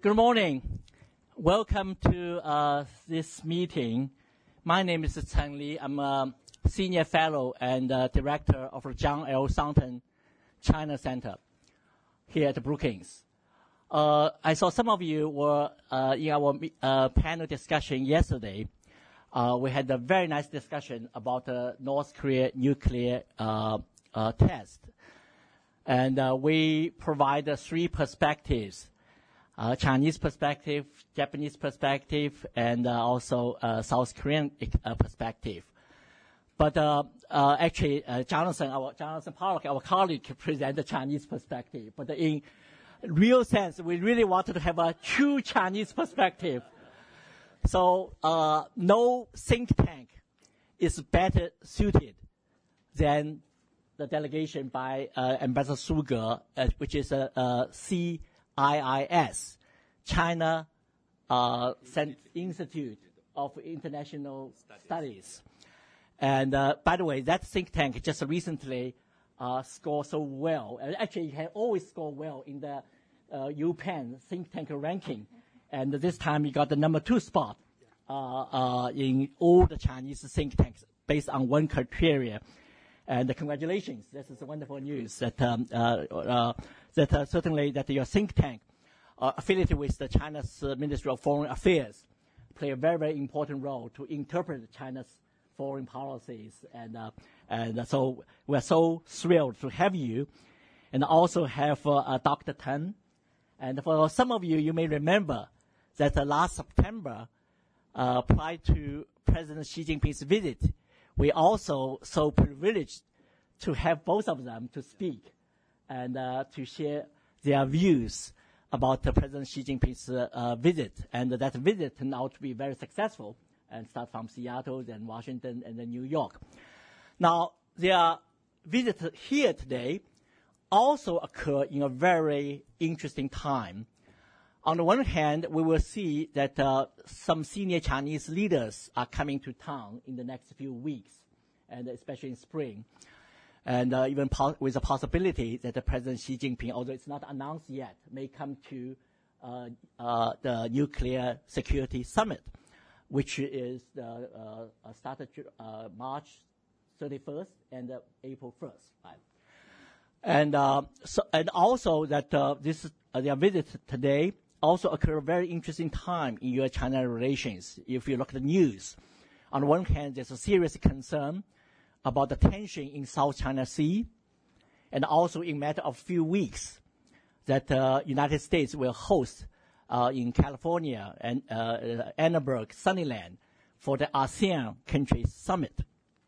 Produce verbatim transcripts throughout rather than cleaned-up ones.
Good morning. Welcome to uh, this meeting. My name is Chen Li. I'm a senior fellow and uh, director of the John L. Thornton China Center here at Brookings. Uh, I saw some of you were uh, in our uh, panel discussion yesterday. Uh, we had a very nice discussion about the North Korea nuclear uh, uh, test. And uh, we provide uh, three perspectives. Uh, Chinese perspective, Japanese perspective, and uh, also uh, South Korean uh, perspective. But uh, uh, actually, uh, Jonathan, our Jonathan Pollock, our colleague, present the Chinese perspective. But in real sense, we really wanted to have a true Chinese perspective. So uh, no think tank is better suited than the delegation by uh, Ambassador Su Ge, uh, which is a, a C I I S, China uh, Institute of International Studies. And uh, by the way, that think tank just recently uh, scored so well. And actually, it had always scored well in the uh, U Penn think tank ranking. And this time, it got the number two spot uh, uh, in all the Chinese think tanks based on one criteria. And uh, congratulations, this is wonderful news that um, uh, uh, that uh, certainly that your think tank uh, affiliated with the China's uh, Ministry of Foreign Affairs play a very, very important role to interpret China's foreign policies. And uh, and uh, so we're so thrilled to have you, and also have uh, uh, Doctor Tan. And for some of you, you may remember that uh, last September, uh, prior to President Xi Jinping's visit, we also so privileged to have both of them to speak and uh, to share their views about uh, President Xi Jinping's uh, uh, visit. And that visit turned out to be very successful, and start from Seattle, then Washington, and then New York. Now, their visit here today also occurred in a very interesting time. On the one hand, we will see that uh, some senior Chinese leaders are coming to town in the next few weeks, and especially in spring, and uh, even po- with the possibility that the President Xi Jinping, although it's not announced yet, may come to uh, uh, the Nuclear Security Summit, which is uh, uh, started uh, March thirty-first and uh, April first. Right? And uh, so, and also that uh, this uh, their visit today also occur a very interesting time in your China relations. If you look at the news, on the one hand, there's a serious concern about the tension in South China Sea, and also in a matter of few weeks, that uh, United States will host uh, in California and uh, Annenberg, Sunnyland, for the ASEAN countries summit.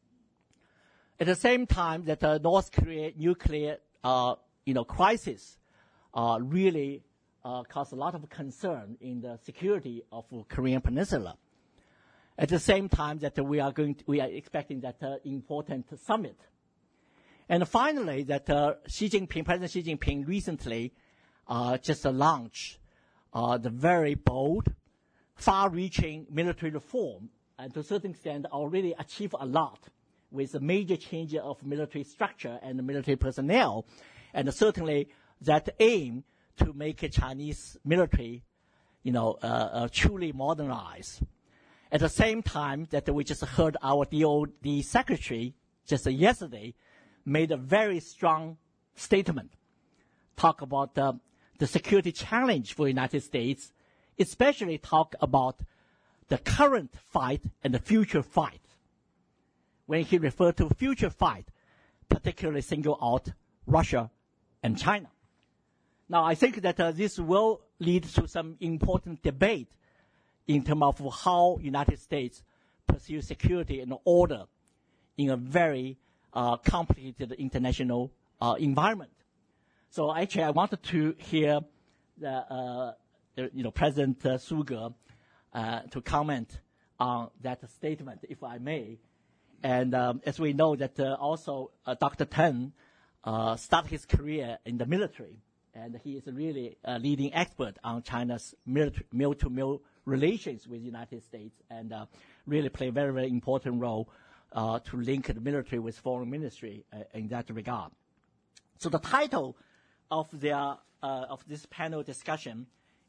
At the same time, that the North Korea nuclear, uh, you know, crisis uh, really Uh, caused a lot of concern in the security of the Korean Peninsula. At the same time that uh, we are going, to, we are expecting that uh, important summit. And finally, that uh, Xi Jinping, President Xi Jinping, recently uh, just uh, launched uh, the very bold, far-reaching military reform, and to a certain extent already achieved a lot with a major change of military structure and military personnel, and certainly that aim to make a Chinese military, you know, uh, uh, truly modernized. At the same time that we just heard our D O D secretary just uh, yesterday made a very strong statement, talk about uh, the security challenge for the United States, especially talk about the current fight and the future fight. When he referred to future fight, particularly single out Russia and China. Now, I think that uh, this will lead to some important debate in terms of how United States pursue security and order in a very uh, complicated international uh, environment. So actually, I wanted to hear the, uh, the you know, President uh, Su Ge uh, to comment on that statement, if I may. And um, as we know that uh, also uh, Doctor Tan uh, started his career in the military. And he is really a leading expert on China's mil-to-mil relations with the United States, and uh, really play a very, very important role uh, to link the military with foreign ministry uh, in that regard. So the title of their uh, of this panel discussion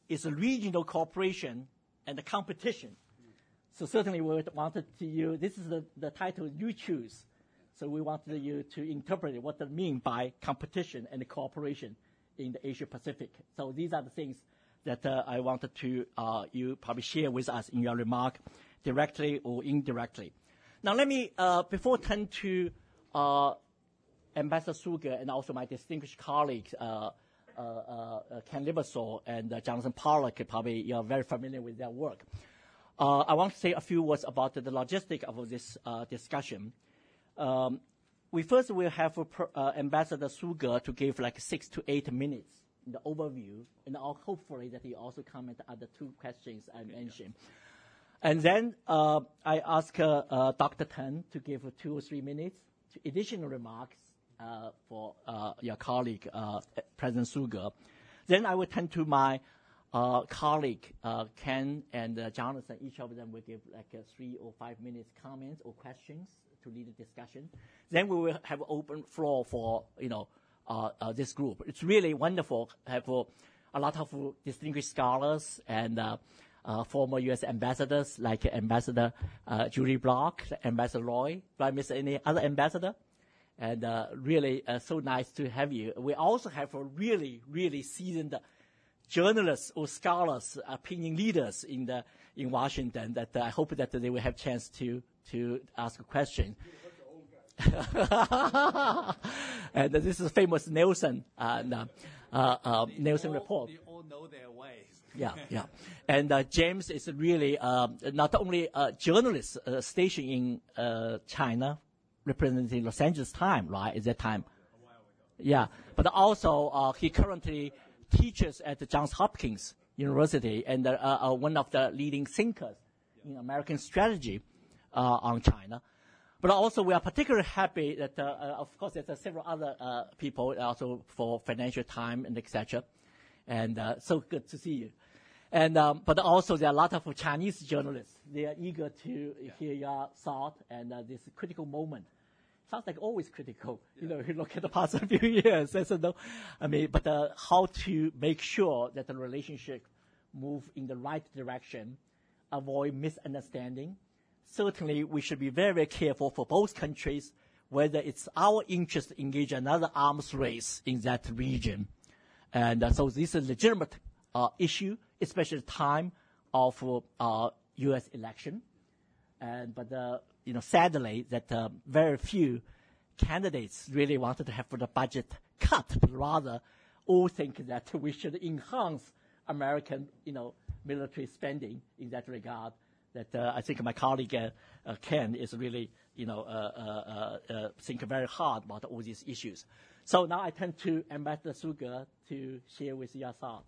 is regional cooperation and the competition. So certainly we wanted to you, this is the, the title you choose. So we wanted you to interpret what that mean by competition and cooperation in the Asia Pacific. So these are the things that uh, I wanted to uh, you probably share with us in your remark, directly or indirectly. Now let me, uh, before turn to uh, Ambassador Suga and also my distinguished colleagues, uh, uh, uh, Ken Liversaw and uh, Jonathan Pollock, probably you're very familiar with their work. Uh, I want to say a few words about the, the logistics of this uh, discussion. Um, we first will have uh, Ambassador Suga to give like six to eight minutes in the overview, and I'll hopefully that he also comment on the two questions I mentioned. And then uh, I ask uh, uh, Doctor Tan to give two or three minutes to additional remarks uh, for uh, your colleague, uh, President Suga. Then I will turn to my uh, colleague, uh, Ken and uh, Jonathan. Each of them will give like uh, three or five minutes comments or questions to lead the discussion. Then we will have open floor for, you know, uh, uh, this group. It's really wonderful to have uh, a lot of uh, distinguished scholars and uh, uh, former U S ambassadors like Ambassador uh, Julie Block, Ambassador Roy. Do I miss any other ambassador? And uh, really uh, so nice to have you. We also have a really, really seasoned journalists or scholars, opinion leaders in the in Washington that uh, I hope that they will have chance to to ask a question. And this is famous Nelson uh, uh, uh, Nelson all, report. They all know their ways. Yeah, yeah. And uh, James is really uh, not only a journalist uh, stationed in uh, China, representing Los Angeles Times, right, at that time. A while ago. Yeah, but also uh, he currently teaches at the Johns Hopkins University and uh, uh, one of the leading thinkers in American strategy uh, on China. But also we are particularly happy that, uh, uh, of course, there's uh, several other uh, people also for Financial Times and et cetera. And uh, so good to see you. And um, but also there are a lot of Chinese journalists. They are eager to yeah. hear your thought and uh, this critical moment. Sounds like always critical. Yeah. You know, if you look at the past few years, I said no. I mean, but uh, how to make sure that the relationship move in the right direction, avoid misunderstanding. Certainly, we should be very, very careful for both countries whether it's our interest to engage another arms race in that region. And uh, so this is a legitimate uh, issue, especially at the time of uh, U S election. And but uh, you know, sadly, that uh, very few candidates really wanted to have the budget cut, but rather all think that we should enhance American, you know, military spending in that regard. That uh, I think my colleague uh, uh, Ken is really, you know, uh, uh, uh, think very hard about all these issues. So now I turn to Ambassador Suga to share with your thoughts.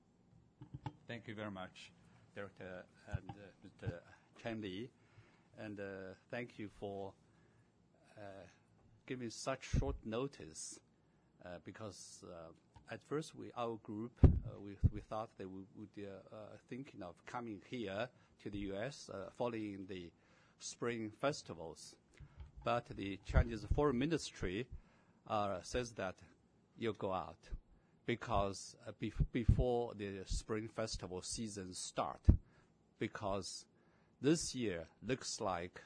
Thank you very much, Director and uh, Mister Chen Li, and uh, thank you for uh, giving such short notice. Uh, because uh, at first, we our group uh, we we thought that we would uh, uh, thinking of coming here to the U S uh, following the Spring festivals, but the Chinese Foreign Ministry uh, says that you go out because uh, bef before the Spring Festival season start, because this year looks like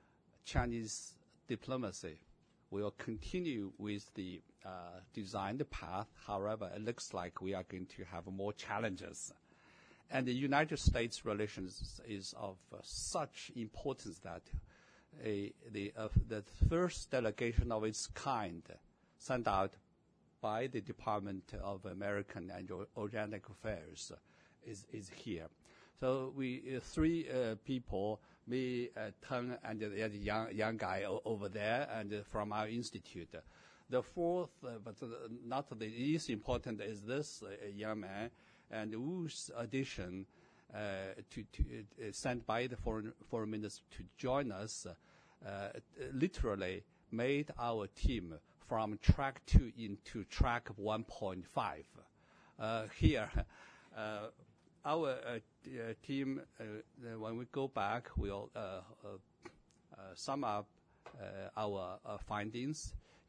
Chinese diplomacy will continue with the uh, designed path. However, it looks like we are going to have more challenges. And the United States relations is of uh, such importance that a, the, uh, the first delegation of its kind sent out by the Department of American and Oceanic Affairs is, is here. So we uh, three uh, people, me, uh, Teng, and the uh, young young guy over there, and uh, from our institute. The fourth, uh, but uh, not the least important, is this uh, young man, and whose addition uh, to, to uh, sent by the foreign foreign minister to join us, uh, uh, literally made our team from track two into track one point five. Uh, here. Uh, Our uh, uh, team, uh, uh, when we go back, we'll uh, uh, uh, sum up uh, our uh, findings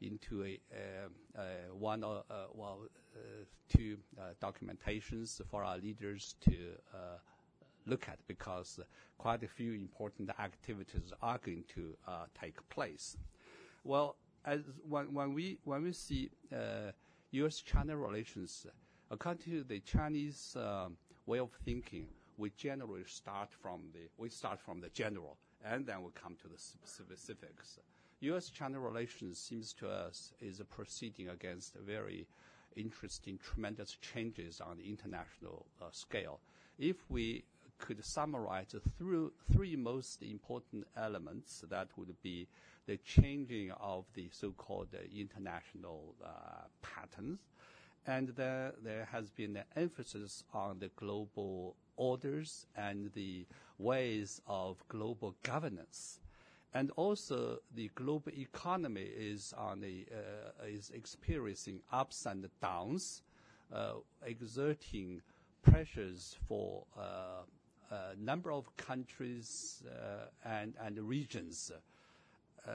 into a, uh, uh, one or uh, well, uh, two uh, documentations for our leaders to uh, look at, because quite a few important activities are going to uh, take place. Well, as when, when we when we see uh, U S China relations, according to the Chinese um, way of thinking, we generally start from the we start from the general, and then we come to the specifics. U S China relations seems to us is proceeding against very interesting, tremendous changes on the international uh, scale. If we could summarize through three most important elements, that would be the changing of the so-called uh, international uh, patterns, and there, there has been an emphasis on the global orders and the ways of global governance. And also, the global economy is on a, uh, is experiencing ups and downs, uh, exerting pressures for uh, a number of countries uh, and and regions. Uh,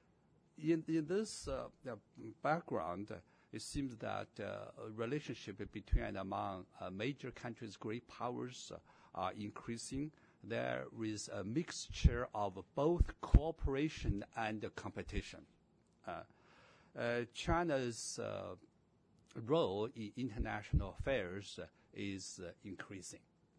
in in this uh, background, it seems that uh, a relationship between and among uh, major countries, great powers, uh, are increasing. There is a mixture of both cooperation and competition. Uh, uh, China's uh, role in international affairs uh, is uh, increasing.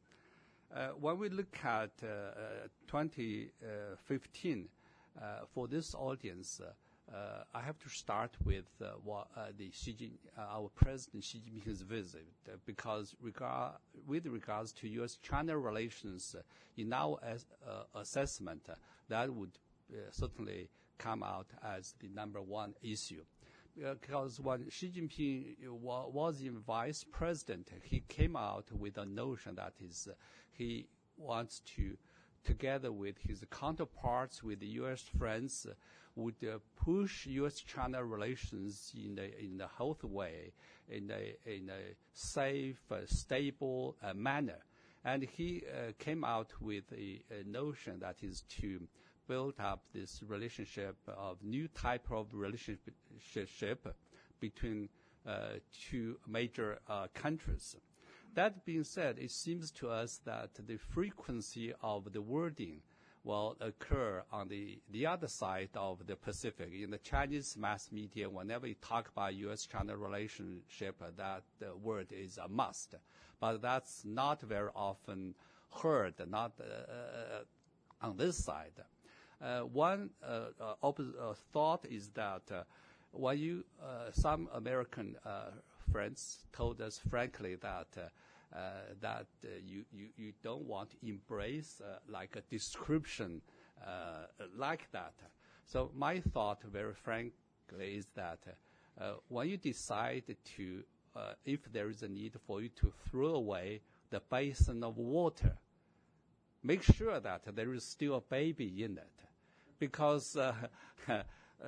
Uh, when we look at uh, uh, twenty fifteen, uh, for this audience, uh, uh, I have to start with uh, what, uh, the Xi Jin, uh, our President Xi Jinping's visit, uh, because regard, with regards to U S China relations, uh, in our as, uh, assessment, uh, that would uh, certainly come out as the number one issue. Because when Xi Jinping wa was in vice president, he came out with a notion that is, uh, he wants to, together with his counterparts, with the U S friends, uh, would uh, push U S China relations in a, in a healthy way, in a, in a safe, uh, stable uh, manner. And he uh, came out with a, a notion that is to build up this relationship of new type of relationship between uh, two major uh, countries. That being said, it seems to us that the frequency of the wording will occur on the, the other side of the Pacific. In the Chinese mass media, whenever you talk about U S China relationship, that uh, word is a must. But that's not very often heard, not uh, on this side. Uh, one uh, uh, uh, thought is that uh, when you, uh, some American uh, friends told us frankly that uh, uh, that uh, you, you you don't want to embrace uh, like a description uh, like that. So my thought, very frankly, is that uh, uh, when you decide to, uh, if there is a need for you to throw away the basin of water, make sure that there is still a baby in it. Because uh, uh,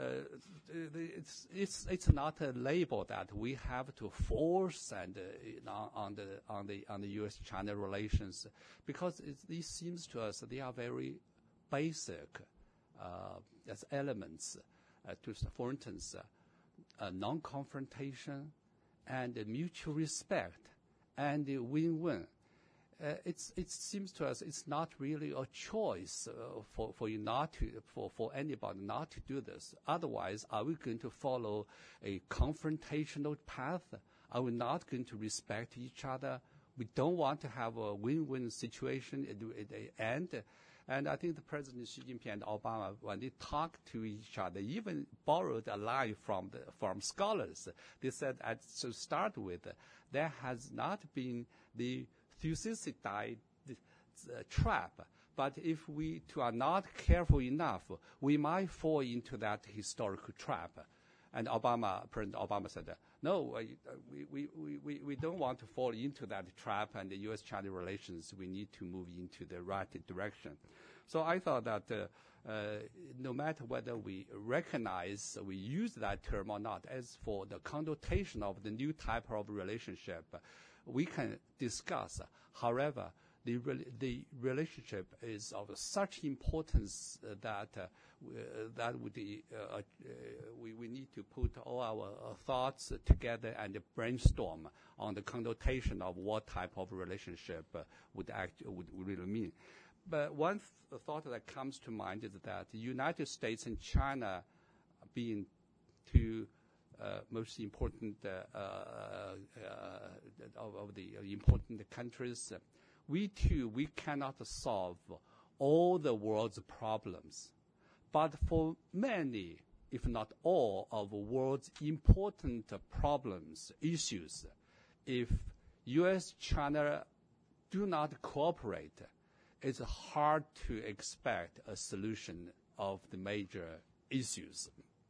it's it's it's not a label that we have to force and uh, on the on the on the U S China relations, because it, it seems to us that they are very basic uh, as elements. Uh, to for instance, uh, non-confrontation and uh, mutual respect and uh, win-win. Uh, it's, it seems to us it's not really a choice uh, for, for you not to, for, for anybody not to do this. Otherwise, are we going to follow a confrontational path? Are we not going to respect each other? We don't want to have a win-win situation at the end. And I think the President Xi Jinping and Obama, when they talked to each other, even borrowed a line from the, from scholars. They said, at, to start with, there has not been the Thucydides uh, trap. But if we too are not careful enough, we might fall into that historical trap. And Obama, President Obama said, no, uh, we, we, we, we don't want to fall into that trap, and the U S China relations, we need to move into the right direction. So I thought that uh, uh, no matter whether we recognize, we use that term or not, as for the connotation of the new type of relationship, we can discuss. However, the, re- the relationship is of such importance uh, that uh, w- uh, that would, uh, uh, we, we need to put all our uh, thoughts together and brainstorm on the connotation of what type of relationship uh, would, act, would really mean. But one th- thought that comes to mind is that the United States and China being two uh, most important uh, uh, uh, of, of the important countries, uh, we too, we cannot solve all the world's problems. But for many, if not all, of the world's important problems, issues, if U S China do not cooperate, it's hard to expect a solution of the major issues.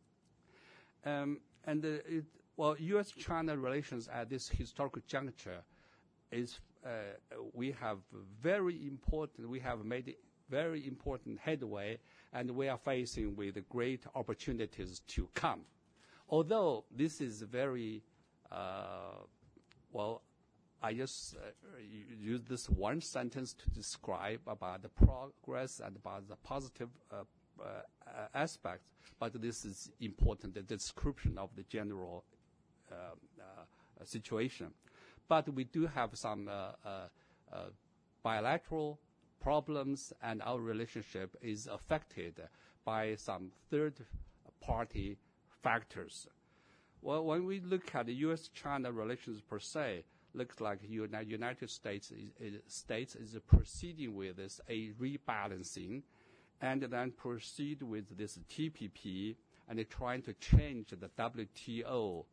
Um, and uh, it, well, U S China relations at this historical juncture is uh, we have very important. We have made very important headway, and we are facing with great opportunities to come. Although this is very uh, well, I just uh, use this one sentence to describe about the progress and about the positive uh, uh, aspects, but this is important, the description of the general uh, uh, situation. But we do have some uh, uh, uh, bilateral problems, and our relationship is affected by some third-party factors. Well, when we look at the U S China relations per se, looks like the United States is, is, States is proceeding with this a rebalancing, and then proceed with this T P P and trying to change the W T O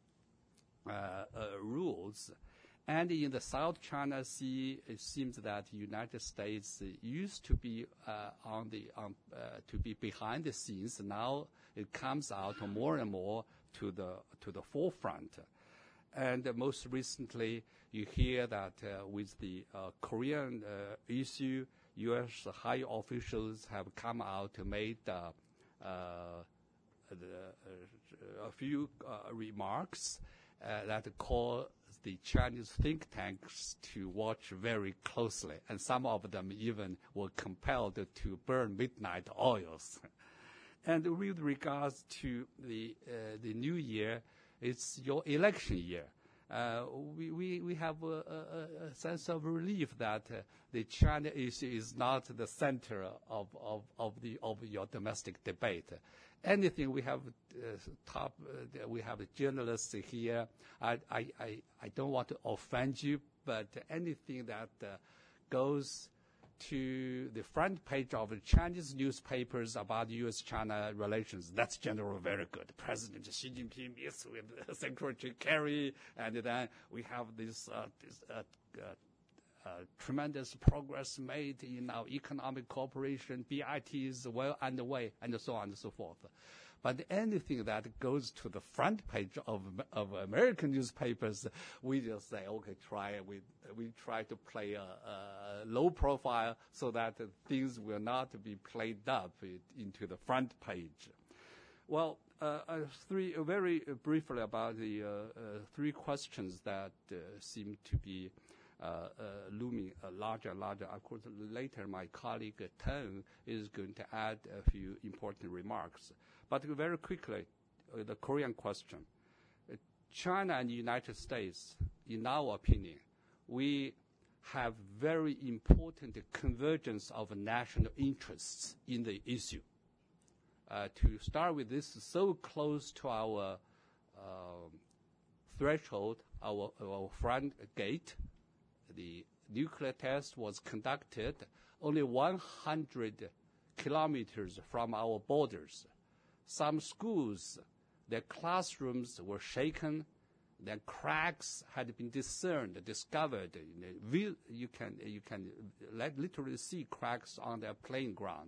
uh, uh, rules. And in the South China Sea, it seems that the United States used to be uh, on the um, uh, to be behind the scenes. Now it comes out more and more to the to the forefront. And uh, most recently, you hear that uh, with the uh, Korean uh, issue, U S high officials have come out and made uh, uh, the, uh, a few uh, remarks uh, that call the Chinese think tanks to watch very closely, and some of them even were compelled to burn midnight oils. And with regards to the uh, the new year, it's your election year. Uh, we, we, we have a, a, a sense of relief that uh, the China issue is not the center of, of, of, the, of your domestic debate. Anything we have uh, top, uh, we have journalists here. I, I, I, I don't want to offend you, but anything that uh, goes to the front page of the Chinese newspapers about U S China relations, that's generally very good. President Xi Jinping meets with Secretary Kerry, and then we have this, uh, this uh, uh, uh, tremendous progress made in our economic cooperation. B I T is well underway, and so on and so forth. But anything that goes to the front page of of American newspapers, we just say, okay, try. We we try to play a, a low profile so that things will not be played up into the front page. Well, uh, uh, three uh, very briefly about the uh, uh, three questions that uh, seem to be uh, uh, looming uh, larger and larger. Of course, later my colleague uh, Teng is going to add a few important remarks. But very quickly, uh, the Korean question. Uh, China and the United States, in our opinion, we have very important convergence of national interests in the issue. Uh, to start with, this is so close to our uh, threshold, our, our front gate. The nuclear test was conducted only one hundred kilometers from our borders. Some schools, their classrooms were shaken, their cracks had been discerned, discovered. You can, you can literally see cracks on their playing ground.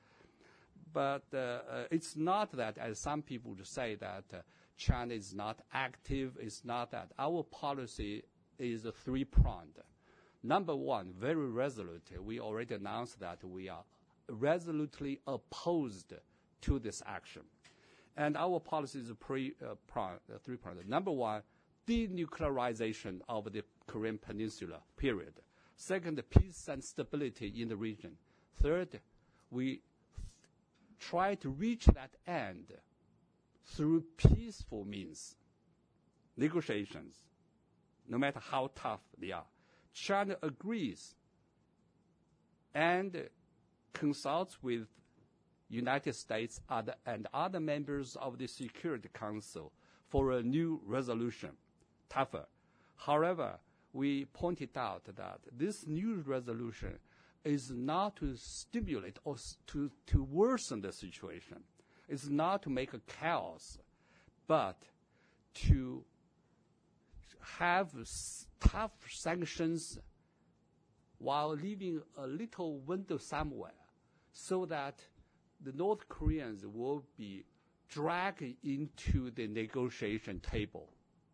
But uh, uh, it's not that, as some people say, that uh, China is not active. It's not that. Our policy is a three-pronged. Number one, very resolute. We already announced that we are resolutely opposed to this action. And our policy is pre, uh, prong, uh, three-pronged. Number one, denuclearization of the Korean Peninsula, period. Second, peace and stability in the region. Third, we try to reach that end through peaceful means, negotiations, no matter how tough they are. China agrees and consults with United States other, and other members of the Security Council for a new resolution, tougher. However, we pointed out that this new resolution is not to stimulate or to, to worsen the situation. It's not to make a chaos, but to have tough sanctions while leaving a little window somewhere so that the North Koreans will be dragged into the negotiation table.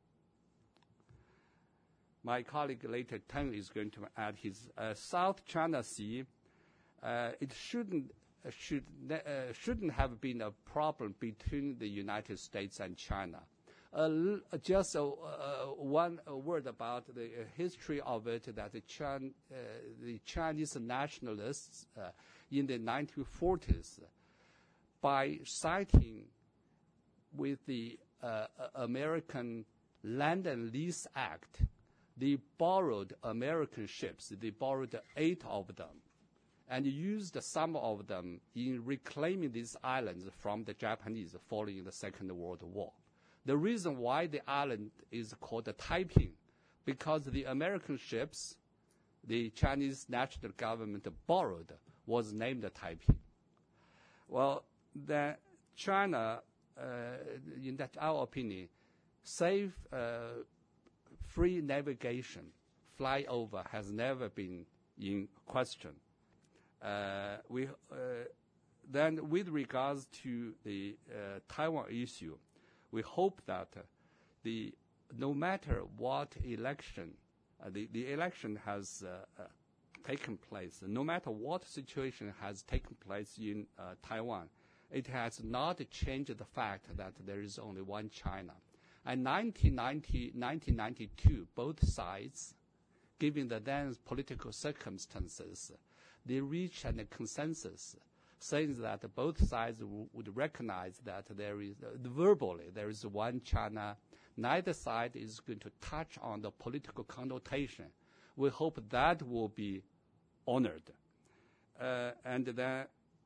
My colleague later, Teng, is going to add his uh, South China Sea. Uh, it shouldn't uh, should uh, shouldn't have been a problem between the United States and China. Uh, just uh, uh, one uh, word about the uh, history of it. That the, Chan, uh, the Chinese nationalists uh, in the nineteen forties, by siding with the uh, American Land and Lease Act, they borrowed American ships. They borrowed eight of them and used some of them in reclaiming these islands from the Japanese following the Second World War. The reason why the island is called the Taiping, because the American ships the Chinese national government borrowed was named the Taiping. Well, then China, uh, in that our opinion, safe uh, free navigation, flyover has never been in question. Uh, we uh, then, with regards to the uh, Taiwan issue, we hope that uh, the no matter what election, uh, the the election has uh, uh, taken place, no matter what situation has taken place in uh, Taiwan, it has not changed the fact that there is only one China. And nineteen ninety, nineteen ninety-two, both sides, given the then political circumstances, they reached a consensus saying that both sides w- would recognize that there is, uh, verbally, there is one China. Neither side is going to touch on the political connotation. We hope that will be honored. Uh, and then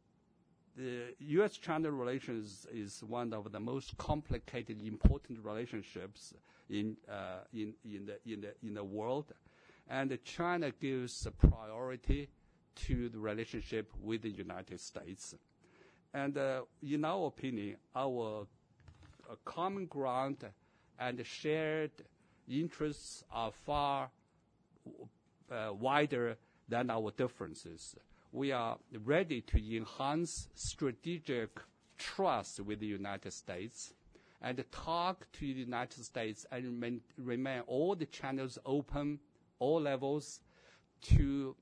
the U S China relations is one of the most complicated, important relationships in uh, in in the in the in the world, and China gives a priority to the relationship with the United States. And uh, in our opinion, our uh, common ground and shared interests are far uh, wider than our differences. We are ready to enhance strategic trust with the United States and talk to the United States and remain, remain all the channels open, all levels, to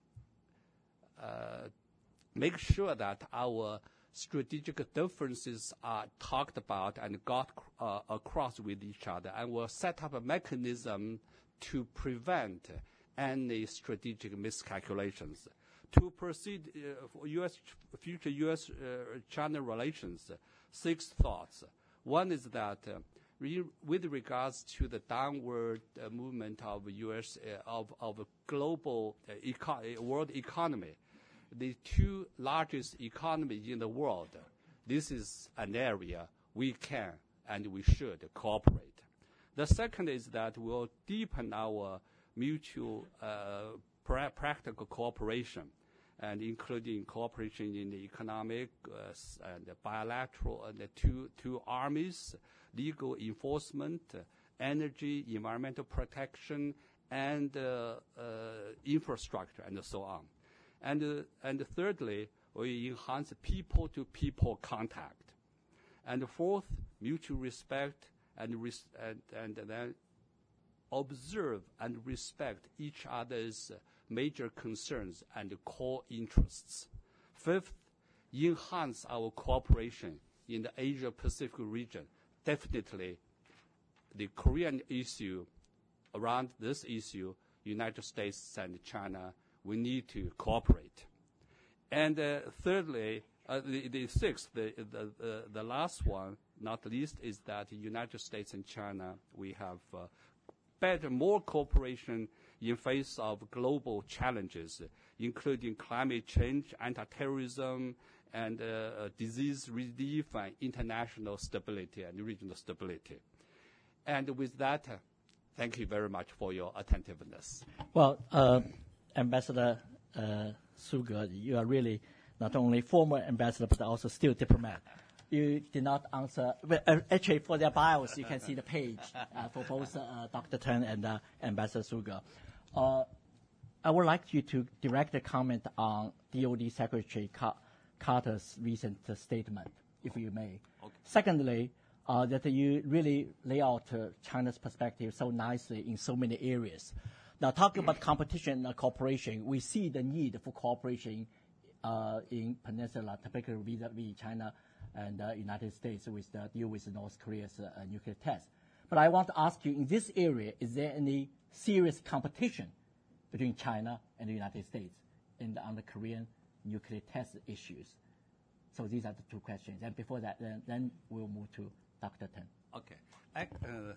uh, make sure that our strategic differences are talked about and got uh, across with each other, and will set up a mechanism to prevent any strategic miscalculations. To proceed uh, for U S future U S uh, China relations, uh, six thoughts. One is that uh, re- with regards to the downward uh, movement of U S uh, of of global uh, eco- world economy, the two largest economies in the world, this is an area we can and we should cooperate. The second is that we'll deepen our mutual uh, pra- practical cooperation, and including cooperation in the economic uh, and the bilateral and the two, two armies, legal enforcement, uh, energy, environmental protection, and uh, uh, infrastructure, and so on. And, uh, and thirdly, we enhance people-to-people contact. And fourth, mutual respect and, res- and, and then observe and respect each other's uh, major concerns and core interests. Fifth, enhance our cooperation in the Asia-Pacific region. Definitely, the Korean issue, around this issue, United States and China we need to cooperate. And uh, thirdly, uh, the, the sixth, the, the, the, the last one, not least, is that the United States and China, we have uh, better, more cooperation in face of global challenges, including climate change, anti-terrorism, and uh, disease relief, and international stability and regional stability. And with that, uh, thank you very much for your attentiveness. Well, uh, Ambassador uh, Suge, you are really not only former ambassador, but also still diplomat. You did not answer. Well, uh, actually, for their bios, you can see the page uh, for both uh, Doctor Teng and uh, Ambassador Suge. Uh, I would like you to direct a comment on D O D Secretary Car- Carter's recent uh, statement, if you may. Okay. Secondly, uh, that you really lay out uh, China's perspective so nicely in so many areas. Now, talking about competition and cooperation, we see the need for cooperation uh, in Peninsula, particularly vis-a-vis China and uh, United States with the deal with North Korea's uh, nuclear test. But I want to ask you, in this area, is there any serious competition between China and the United States in the, on the Korean nuclear test issues? So these are the two questions. And before that, then, then we'll move to Doctor Teng. Okay. I, uh,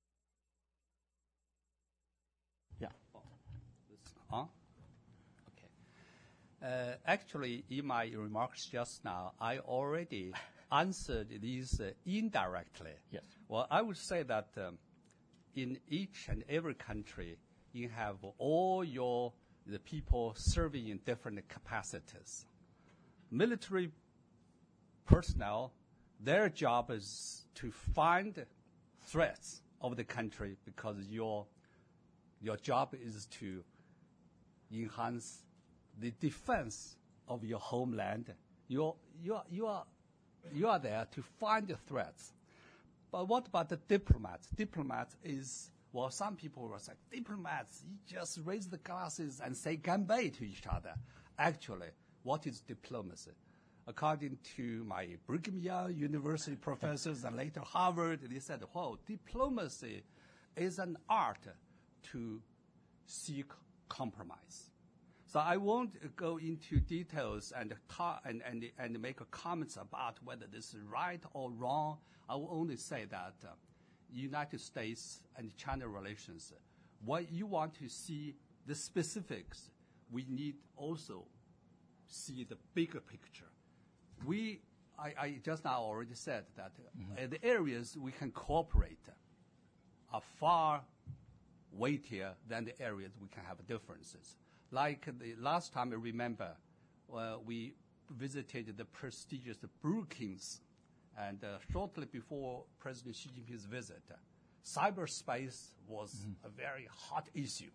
Yeah. oh, this on? Okay. Uh, actually, in my remarks just now, I already answered these uh, indirectly. Yes. Well, I would say that um, in each and every country, you have all your the people serving in different capacities. Military personnel, their job is to find threats of the country because your your job is to enhance the defense of your homeland. You're, you are, you are, you are there to find the threats. But what about the diplomats? Diplomats is, well, some people will say, diplomats, you just raise the glasses and say ganbei to each other. Actually, what is diplomacy? According to my Brigham Young University professors and later Harvard, they said, well, diplomacy is an art to seek compromise. So I won't go into details and ta- and, and, and make comments about whether this is right or wrong. I will only say that uh, United States and China relations, when you want to see the specifics, we need also see the bigger picture. We, I, I just now already said that mm-hmm. uh, the areas we can cooperate are far weightier than the areas we can have differences. Like the last time, I remember, uh, we visited the prestigious Brookings, and uh, shortly before President Xi Jinping's visit, uh, cyberspace was mm-hmm. a very hot issue.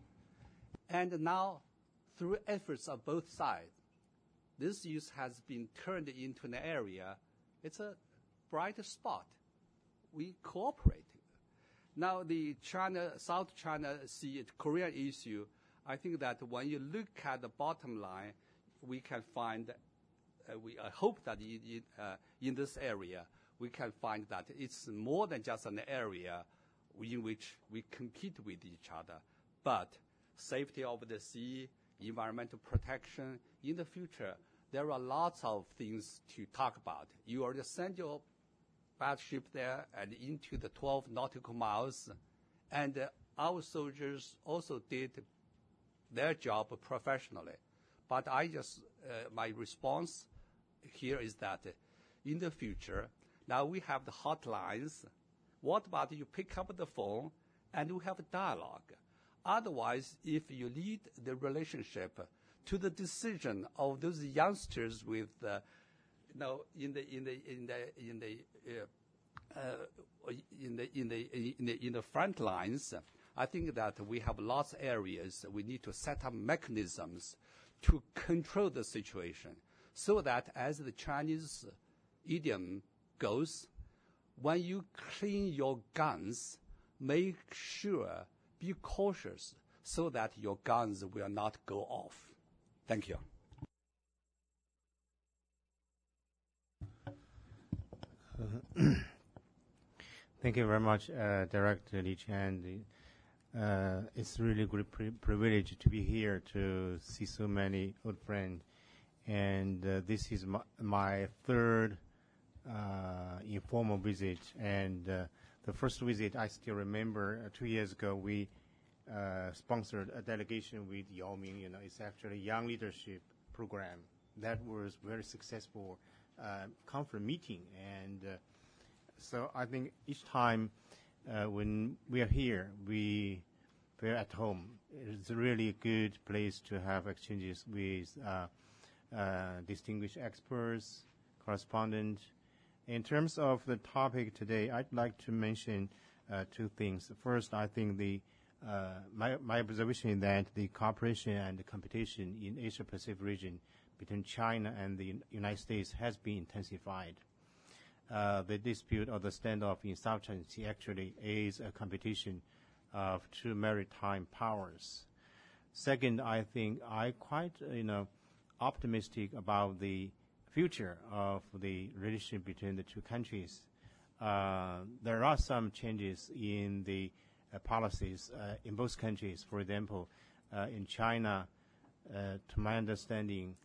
And now, through efforts of both sides, this use has been turned into an area. It's a bright spot. We cooperate. Now, the China, South China Sea Korean issue, I think that when you look at the bottom line, we can find, uh, we I hope that in, in, uh, in this area, we can find that it's more than just an area in which we compete with each other, but safety of the sea, environmental protection. In the future, there are lots of things to talk about. You already send your battleship there and into the twelve nautical miles, and uh, our soldiers also did their job professionally. But I just, uh, my response here is that uh, in the future, now we have the hotlines. What about you pick up the phone and we have a dialogue? Otherwise, if you lead the relationship to the decision of those youngsters with, uh, you know, in the in the in the in the uh, uh, in the in the in the in the front lines, I think that we have lots of areas we need to set up mechanisms to control the situation, so that as the Chinese idiom goes, when you clean your guns, make sure, be cautious, so that your guns will not go off. Thank you. Thank you very much, uh, Director Li Qian. Uh, it's really a great pri- privilege to be here to see so many old friends. And uh, this is my, my third uh, informal visit. And uh, the first visit, I still remember uh, two years ago, we uh, sponsored a delegation with Yao Ming. You know, it's actually a young leadership program. That was very successful uh, conference meeting. And uh, so I think each time uh, when we are here, we we're at home. It's really a good place to have exchanges with uh, uh, distinguished experts, correspondents. In terms of the topic today, I'd like to mention uh, two things. First, I think the uh, my, my observation is that the cooperation and the competition in Asia-Pacific region between China and the United States has been intensified. Uh, the dispute or the standoff in South China Sea actually is a competition of two maritime powers. Second, I think I quite, uh, you know, optimistic about the future of the relationship between the two countries. Uh, there are some changes in the uh, policies uh, in both countries. For example, uh, in China, uh, to my understanding,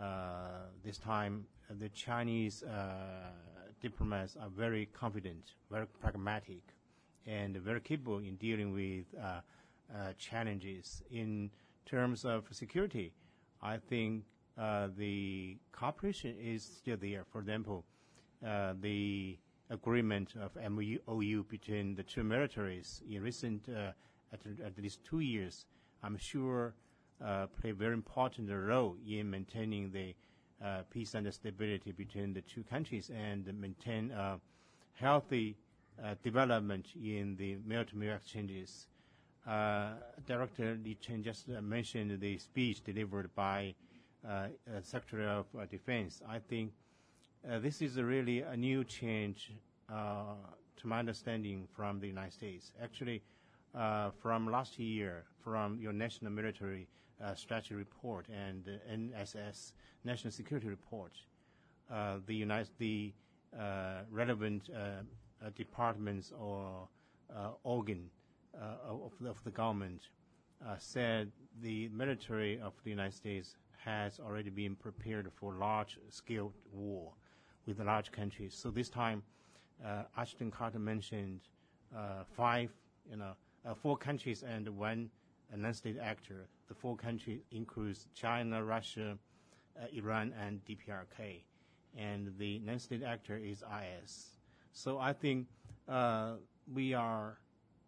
uh, this time uh, the Chinese uh, diplomats are very confident, very pragmatic, and very capable in dealing with uh, uh, challenges. In terms of security, I think uh, the cooperation is still there. For example, uh, the agreement of M O U between the two militaries in recent, uh, at, at least two years, I'm sure uh, play a very important role in maintaining the uh, peace and stability between the two countries and maintain uh, healthy uh, development in the mil-to-mil exchanges. Uh, Director Li Chen just uh, mentioned the speech delivered by uh, uh, Secretary of uh, Defense. I think uh, this is a really a new change, uh, to my understanding, from the United States. Actually, uh, from last year, from your National Military uh, Strategy Report and uh, N S S National Security Report, uh, the United, the uh, relevant uh, uh, departments or uh, organ uh, of, the, of the government uh, said the military of the United States has already been prepared for large-scale war with large countries. So this time, uh, Ashton Carter mentioned uh, five, you know, uh, four countries and one a non-state actor. The four countries includes China, Russia, uh, Iran, and D P R K, and the non-state actor is I S. So I think uh, we are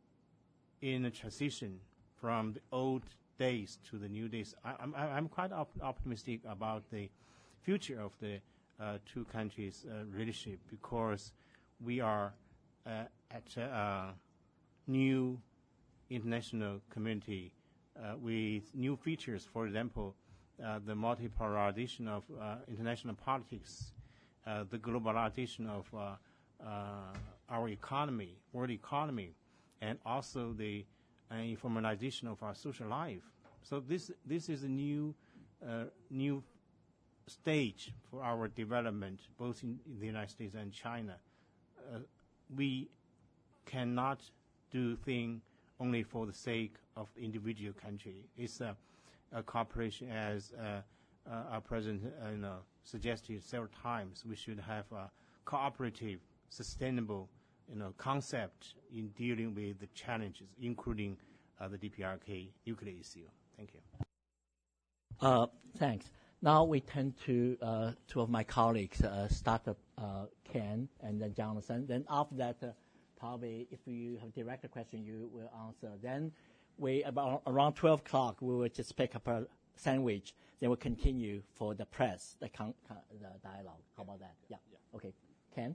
in a transition from the old days to the new days. I, I'm, I'm quite op- optimistic about the future of the uh, two countries' uh, relationship because we are uh, at a uh, new international community uh, with new features. For example, uh, the multipolarization of uh, international politics, uh, the globalization of uh, uh, our economy, world economy, and also the uh, informalization of our social life. So this this is a new uh, new stage for our development, both in, in the United States and China. Uh, we cannot do things only for the sake of the individual country. It's a, a cooperation, as uh, uh, our president uh, you know, suggested several times. We should have a cooperative, sustainable, you know, concept in dealing with the challenges, including uh, the D P R K nuclear issue. Thank you. Uh, thanks. Now we turn to uh, two of my colleagues, uh, start uh, Ken and then Jonathan. Then after that, uh, probably if you have direct question, you will answer. Then we, about around twelve o'clock, we will just pick up a sandwich. Then we'll continue for the press, the, con- con- the dialogue. How about that? Yeah. yeah. Okay. Ken?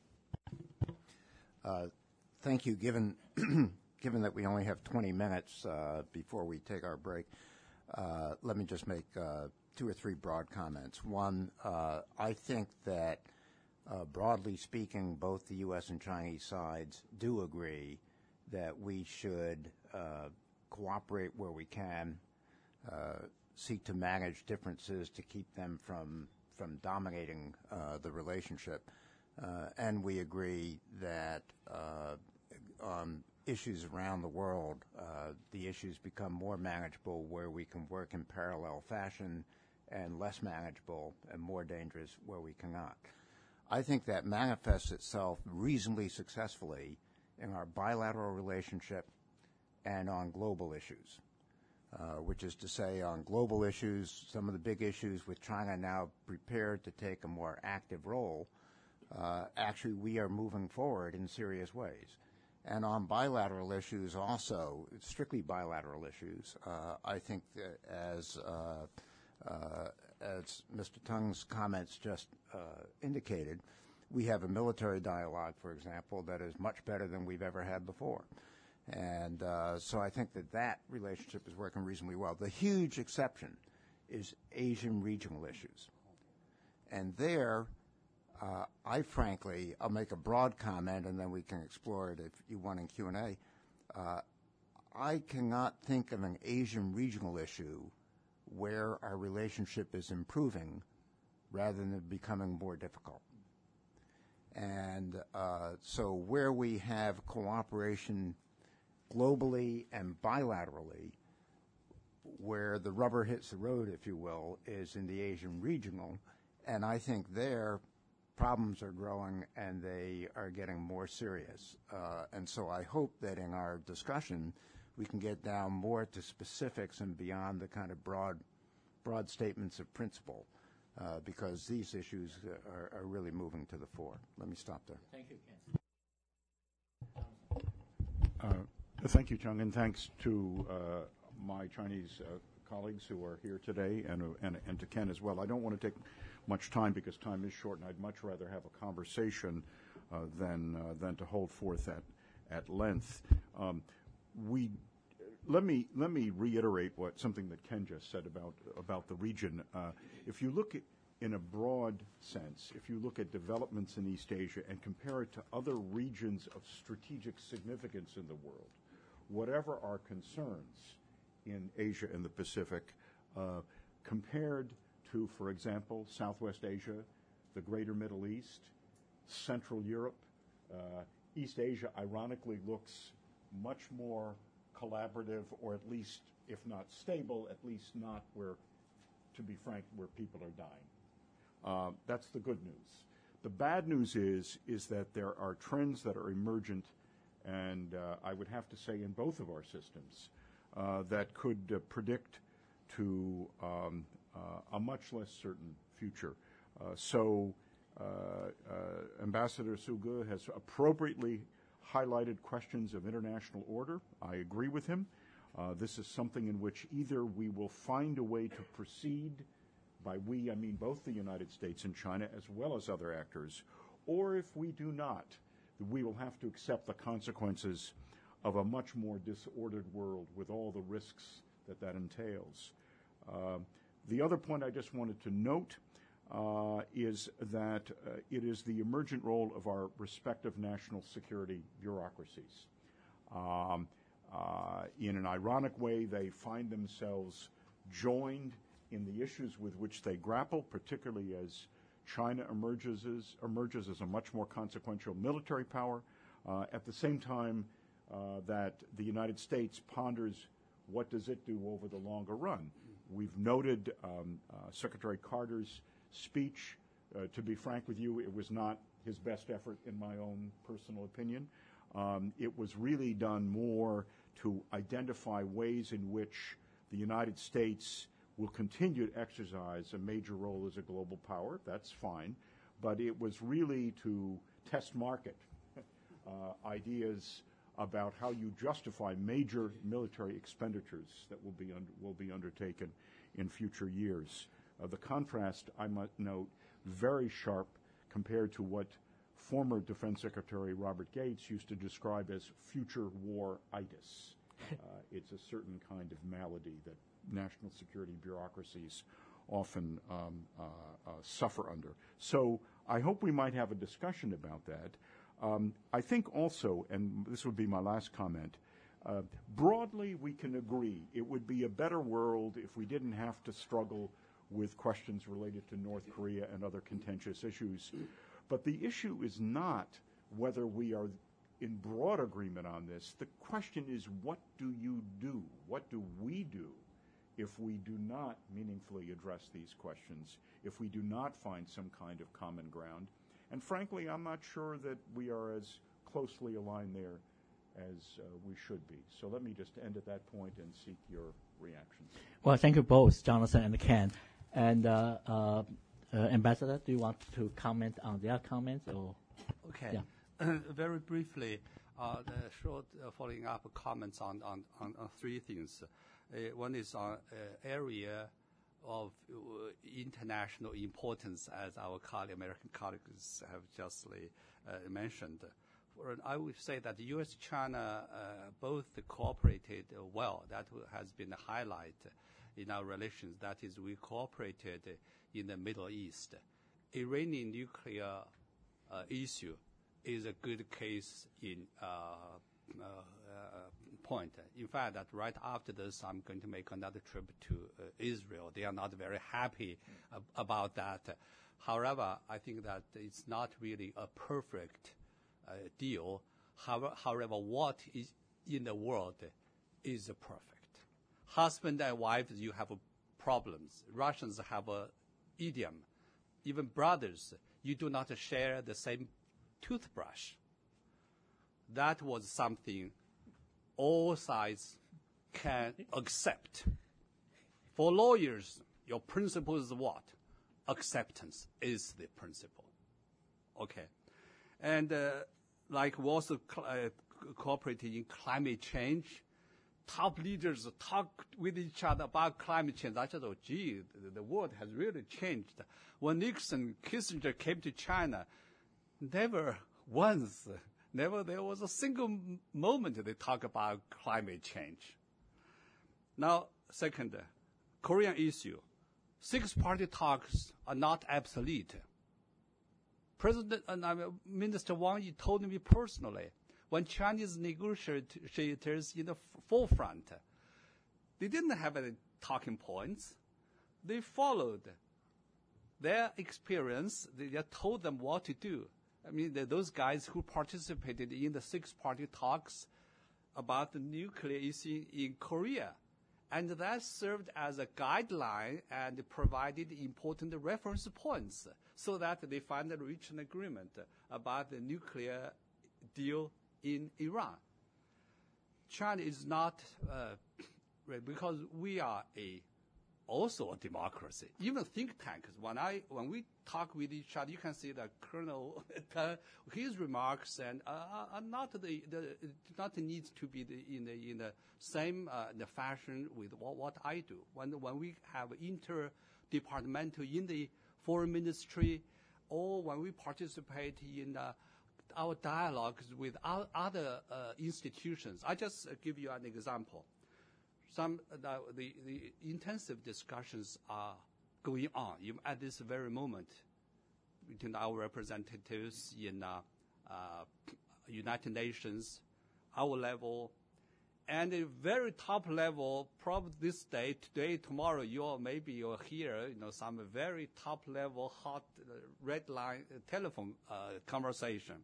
Uh, thank you. Given given that we only have twenty minutes uh, before we take our break, uh, let me just make uh, two or three broad comments. One, uh, I think that uh, broadly speaking, both the U S and Chinese sides do agree that we should uh, cooperate where we can, uh, seek to manage differences to keep them from from dominating uh, the relationship. Uh, and we agree that uh, on issues around the world, uh, the issues become more manageable where we can work in parallel fashion, and less manageable and more dangerous where we cannot. I think that manifests itself reasonably successfully in our bilateral relationship and on global issues, uh, which is to say on global issues, some of the big issues with China now prepared to take a more active role, uh, actually we are moving forward in serious ways. And on bilateral issues also, strictly bilateral issues, uh, I think that as uh, uh, as Mister Tung's comments just uh, indicated, we have a military dialogue, for example, that is much better than we've ever had before. And uh, so I think that that relationship is working reasonably well. The huge exception is Asian regional issues. And there, uh, I frankly, I'll make a broad comment and then we can explore it if you want in Q and A. Uh, I cannot think of an Asian regional issue where our relationship is improving rather than becoming more difficult. And uh, so where we have cooperation globally and bilaterally, where the rubber hits the road, if you will, is in the Asian regional. And I think there problems are growing and they are getting more serious. Uh, and so I hope that in our discussion we can get down more to specifics and beyond the kind of broad, broad statements of principle, uh, because these issues are, are really moving to the fore. Let me stop there. Thank you, Ken. Uh, thank you, Chung, and thanks to uh, my Chinese uh, colleagues who are here today, and, uh, and and to Ken as well. I don't want to take much time because time is short, and I'd much rather have a conversation uh, than uh, than to hold forth at at length. Um, we let me let me reiterate what something that Ken just said about about the region. Uh, if you look at, in a broad sense, if you look at developments in East Asia and compare it to other regions of strategic significance in the world, whatever our concerns in Asia and the Pacific, uh, compared to, for example, Southwest Asia, the Greater Middle East, Central Europe, uh, East Asia, ironically, looks much more collaborative, or at least, if not stable, at least not where, to be frank, where people are dying. Uh, that's the good news. The bad news is, is that there are trends that are emergent, and uh, I would have to say in both of our systems, uh, that could uh, predict to um, uh, a much less certain future. Uh, so uh, uh, Ambassador Suge has appropriately highlighted questions of international order. I agree with him. Uh, this is something in which either we will find a way to proceed, by we I mean both the United States and China as well as other actors, or if we do not, we will have to accept the consequences of a much more disordered world with all the risks that that entails. Uh, the other point I just wanted to note uh, is that uh, it is the emergent role of our respective national security bureaucracies. Um, uh, in an ironic way, they find themselves joined in the issues with which they grapple, particularly as China emerges as, emerges as a much more consequential military power. Uh, at the same time uh, that the United States ponders what does it do over the longer run. We've noted um, uh, Secretary Carter's speech. Uh, to be frank with you, it was not his best effort in my own personal opinion. Um, it was really done more to identify ways in which the United States will continue to exercise a major role as a global power. That's fine. But it was really to test market uh, ideas about how you justify major military expenditures that will be un- will be undertaken in future years. Uh, the contrast, I must note, very sharp compared to what former Defense Secretary Robert Gates used to describe as future war-itis. Uh, it's a certain kind of malady that national security bureaucracies often um, uh, uh, suffer under. So I hope we might have a discussion about that. Um, I think also, and this would be my last comment, uh, broadly we can agree it would be a better world if we didn't have to struggle with questions related to North Korea and other contentious issues. But the issue is not whether we are in broad agreement on this. The question is, what do you do? What do we do if we do not meaningfully address these questions, if we do not find some kind of common ground? And frankly, I'm not sure that we are as closely aligned there as uh, we should be. So let me just end at that point and seek your reactions. Well, thank you both, Jonathan and Ken. And uh, uh, uh, Ambassador, do you want to comment on their comments? Or Okay. Yeah. Very briefly, uh, the short uh, following up comments on, on, on, on three things. Uh, one is on uh, area of uh, international importance, as our colleague, American colleagues have justly uh, mentioned. For, I would say that the U S China uh, both cooperated well. That has been a highlight in our relations. That is, we cooperated in the Middle East. Iranian nuclear uh, issue is a good case in uh, uh, uh, point. In fact, that right after this, I'm going to make another trip to uh, Israel. They are not very happy ab- about that. However, I think that it's not really a perfect uh, deal. However, however, what is in the world is perfect. Husband and wife, you have problems. Russians have a idiom. Even brothers, you do not share the same toothbrush. That was something all sides can accept. For lawyers, your principle is what? Acceptance is the principle. Okay. And uh, like we also cl- uh, cooperating in climate change, top leaders talk with each other about climate change. I just thought, gee, the, the world has really changed. When Nixon, Kissinger came to China, never once, never there was a single m- moment they talk about climate change. Now, second, Korean issue. Six-party talks are not obsolete. President and uh, Minister Wang Yi told me personally, when Chinese negotiators in the f- forefront, they didn't have any talking points. They followed their experience. They just told them what to do. I mean, the, those guys who participated in the six-party talks about the nuclear issue in Korea. And that served as a guideline and provided important reference points so that they finally reached an agreement about the nuclear deal in Iran. China is not, uh, because we are a also a democracy. Even think tanks, when I when we talk with each other, you can see that Colonel, his remarks and uh, are not the, the not need to be the, in the in the same uh, the fashion with what, what I do. When when we have interdepartmental in the foreign ministry, or when we participate in uh, our dialogues with our other uh, institutions. I just uh, give you an example. Some uh, the, the intensive discussions are going on even at this very moment between our representatives in uh, uh, United Nations, our level, and the very top level. Probably this day, today, tomorrow, you all maybe you'll hear you know some very top level hot uh, red line uh, telephone uh, conversation.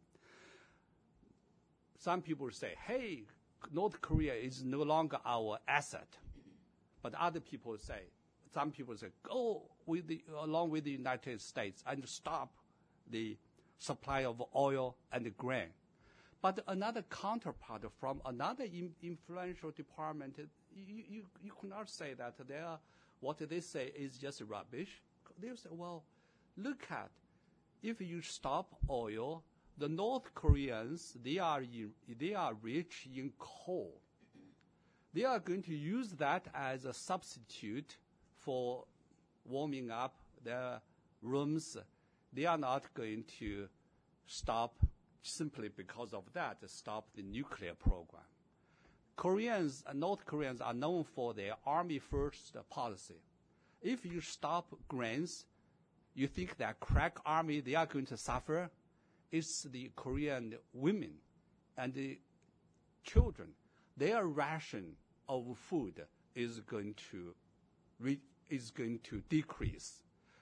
Some people say, "Hey, North Korea is no longer our asset," but other people say, some people say, go with the, along with the United States and stop the supply of oil and grain. But another counterpart from another in, influential department, you, you, you cannot say that they are, what they say is just rubbish. They say, well, look at, if you stop oil, the North Koreans, they are in, they are rich in coal. They are going to use that as a substitute for warming up their rooms. They are not going to stop simply because of that, stop the nuclear program. Koreans, uh, North Koreans are known for their army first policy. If you stop grains, you think that crack army, they are going to suffer. It's the Korean women and the children. Their ration of food is going to re- is going to decrease.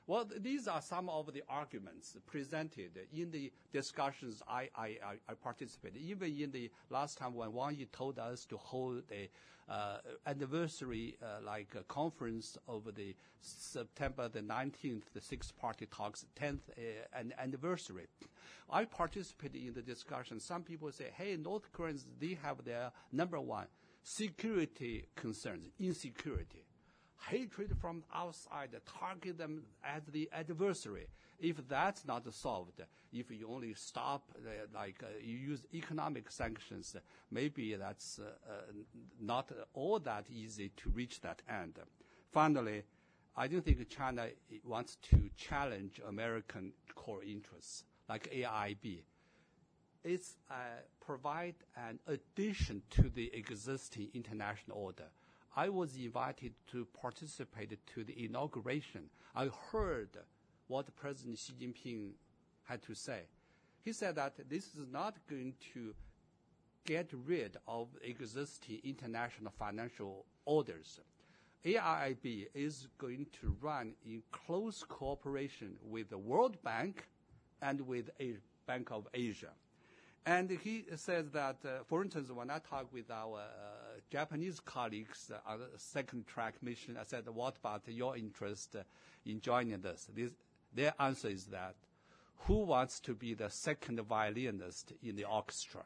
Well, th- these are some of the arguments presented in the discussions I, I, I, I participated. Even in the last time when Wang Yi told us to hold a uh, anniversary uh, like a conference over the September the nineteenth, the Six Party Talks tenth uh, an anniversary. I participated in the discussion. Some people say, hey, North Koreans, they have their number one security concerns, insecurity. Hatred from outside, target them as the adversary. If that's not solved, if you only stop, uh, like uh, you use economic sanctions, maybe that's uh, uh, not all that easy to reach that end. Finally, I don't think China wants to challenge American core interests, like A I B. It's uh, provide an addition to the existing international order. I was invited to participate to the inauguration. I heard what President Xi Jinping had to say. He said that this is not going to get rid of existing international financial orders. A I B is going to run in close cooperation with the World Bank and with a Bank of Asia. And he says that, uh, for instance, when I talk with our uh, Japanese colleagues uh, on the second track mission, I said, what about your interest uh, in joining this? this? Their answer is that, who wants to be the second violinist in the orchestra?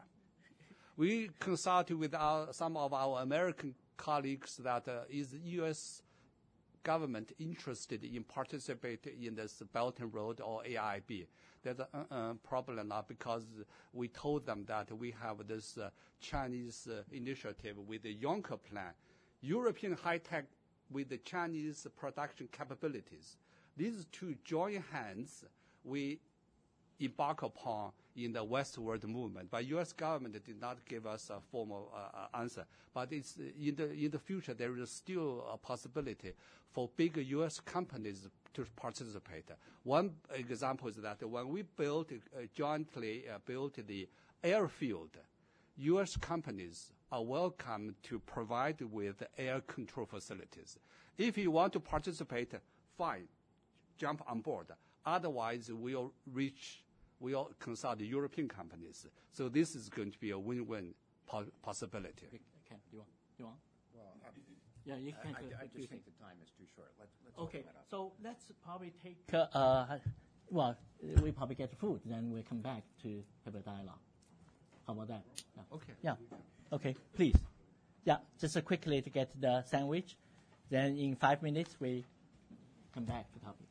We consulted with our, some of our American colleagues that uh, is the U S government interested in participating in this Belt and Road or A I B. There's a uh, problem now because we told them that we have this uh, Chinese uh, initiative with the Juncker plan, European high-tech with the Chinese production capabilities. These two join hands we embark upon in the westward movement. But U S government did not give us a formal uh, answer. But it's in the in the future there is still a possibility for big U S companies to participate. One example is that when we built uh, jointly uh, built the airfield, U S companies are welcome to provide with air control facilities. If you want to participate, fine, jump on board. Otherwise, we'll reach, we'll consult the European companies. So this is going to be a win-win po- possibility. Okay, you want? You want? Well, I, Yeah, you can. I, do- I do just things. think the time is too short. Let's, let's Okay, open it up. so let's probably take, uh, uh, well, we probably get food, then we come back to have a dialogue. How about that? Yeah. Okay. Yeah, okay, please. Yeah, just uh, quickly to get the sandwich. Then in five minutes, we come back to topic.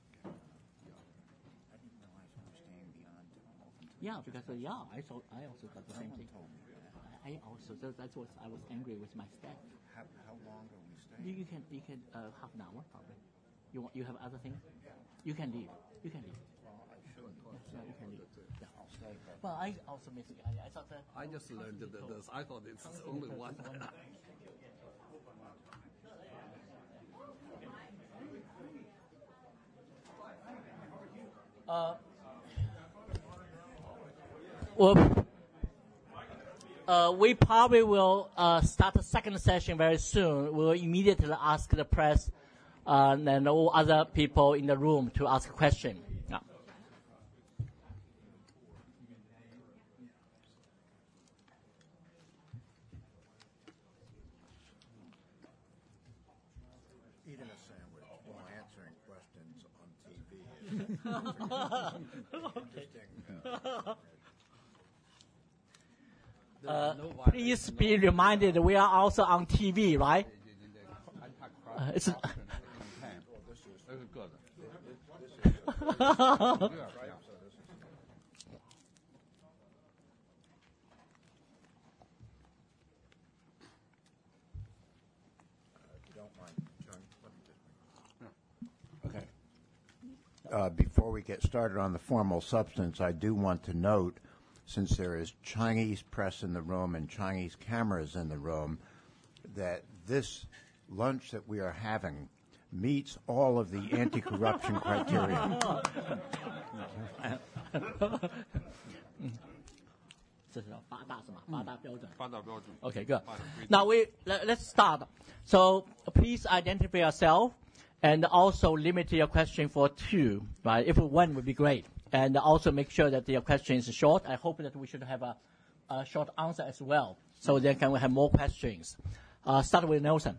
I didn't realize we were staying beyond open to Yeah, because, uh, yeah, I, saw, I also got the No same one thing. told me that. I, I also, that, that's what I was angry with my staff. How, how long are we staying? You, you can, you can, uh, half an hour probably. You want, you have other things? You can leave. You can leave. Well, I shouldn't. Yeah, you can leave. Yeah. I'll stay. But Well, I also missed it. I, I thought that. I just learned that this. I thought it's only one. Uh, well, uh, we probably will uh, start the second session very soon. We'll immediately ask the press uh, and all other people in the room to ask a question. Yeah. eating a sandwich while answering questions on T V is interesting. Uh, please be reminded we are also on T V, right? Uh, it's This is good. If you don't mind, Chung, let me just. Okay. Uh, before we get started on the formal substance, I do want to note, since there is Chinese press in the room and Chinese cameras in the room, that this lunch that we are having meets all of the anti-corruption criteria. Okay, good. Now we let, let's start. So please identify yourself And also limit your question for two, right? If one would be great. And also make sure that your question is short. I hope that we should have a, a short answer as well, so then can we have more questions. Uh, start with Nelson.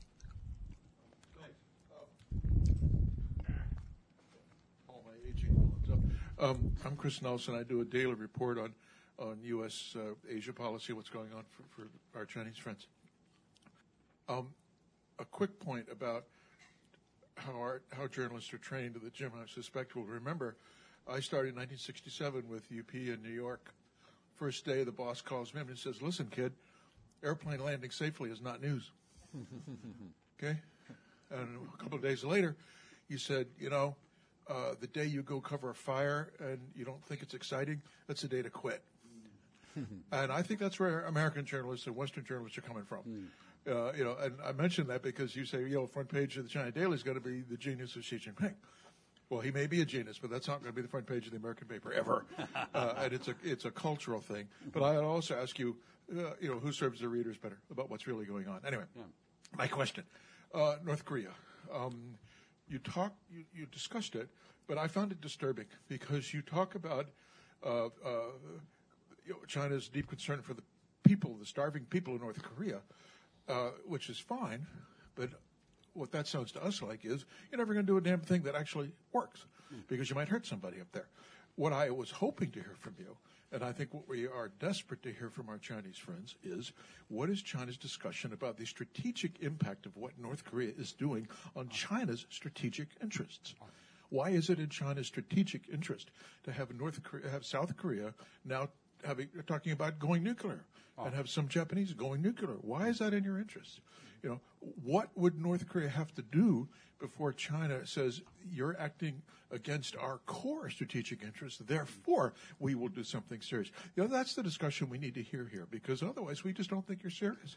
Um, I'm Chris Nelson. I do a daily report on, on U S Uh, Asia policy, what's going on for, for our Chinese friends. Um, a quick point about how our, how journalists are trained at the gym. I suspect will remember, I started in nineteen sixty-seven with U P in New York. First day, the boss calls me up and says, "Listen, kid, airplane landing safely is not news." Okay? And a couple of days later, he said, you know, uh, the day you go cover a fire and you don't think it's exciting, that's the day to quit. And I think that's where American journalists and Western journalists are coming from. Mm. Uh, you know, and I mention that because you say, you know, front page of the China Daily is going to be the genius of Xi Jinping. Well, he may be a genius, but that's not going to be the front page of the American paper ever. uh, and it's a it's a cultural thing. But I also ask you, uh, you know, who serves the readers better about what's really going on? Anyway, yeah. My question: uh, North Korea. Um, you talk, you, you discussed it, but I found it disturbing because you talk about uh, uh, you know, China's deep concern for the people, the starving people in North Korea, uh, which is fine, but what that sounds to us like is you're never going to do a damn thing that actually works because you might hurt somebody up there. What I was hoping to hear from you, and I think what we are desperate to hear from our Chinese friends, is what is China's discussion about the strategic impact of what North Korea is doing on China's strategic interests? Why is it in China's strategic interest to have North Korea, have South Korea now having, talking about going nuclear and have some Japanese going nuclear? Why is that in your interest? You know, what would North Korea have to do before China says you're acting against our core strategic interests, therefore we will do something serious? You know, that's the discussion we need to hear here, because otherwise we just don't think you're serious.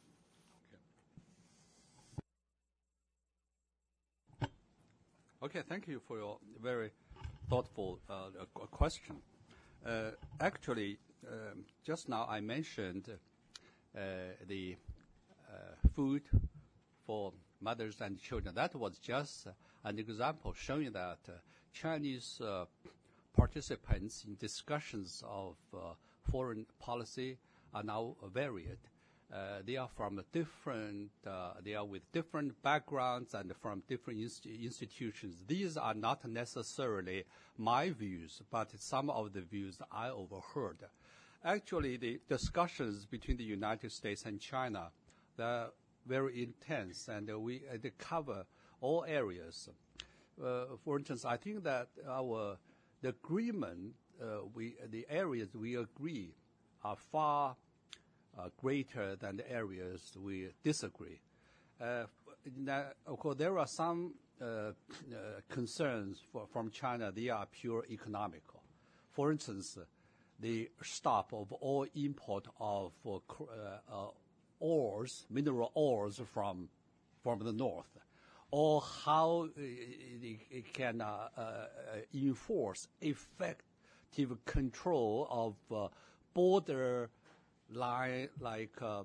Okay, thank you for your very thoughtful uh, question. Uh, actually, um, just now I mentioned uh, the Uh, food for mothers and children. That was just uh, an example showing that uh, Chinese uh, participants in discussions of uh, foreign policy are now varied. Uh, they are from a different, uh, they are with different backgrounds and from different inst- institutions. These are not necessarily my views, but some of the views I overheard. Actually, the discussions between the United States and China, they're very intense, and uh, we uh, they cover all areas. Uh, for instance, I think that our the agreement, uh, we the areas we agree are far uh, greater than the areas we disagree. Uh, that, of course, there are some uh, uh, concerns for, from China. They are pure economical. For instance, the stop of all import of uh, uh, ores, mineral ores from from the north, or how it, it can uh, uh, enforce effective control of uh, border line, like, uh,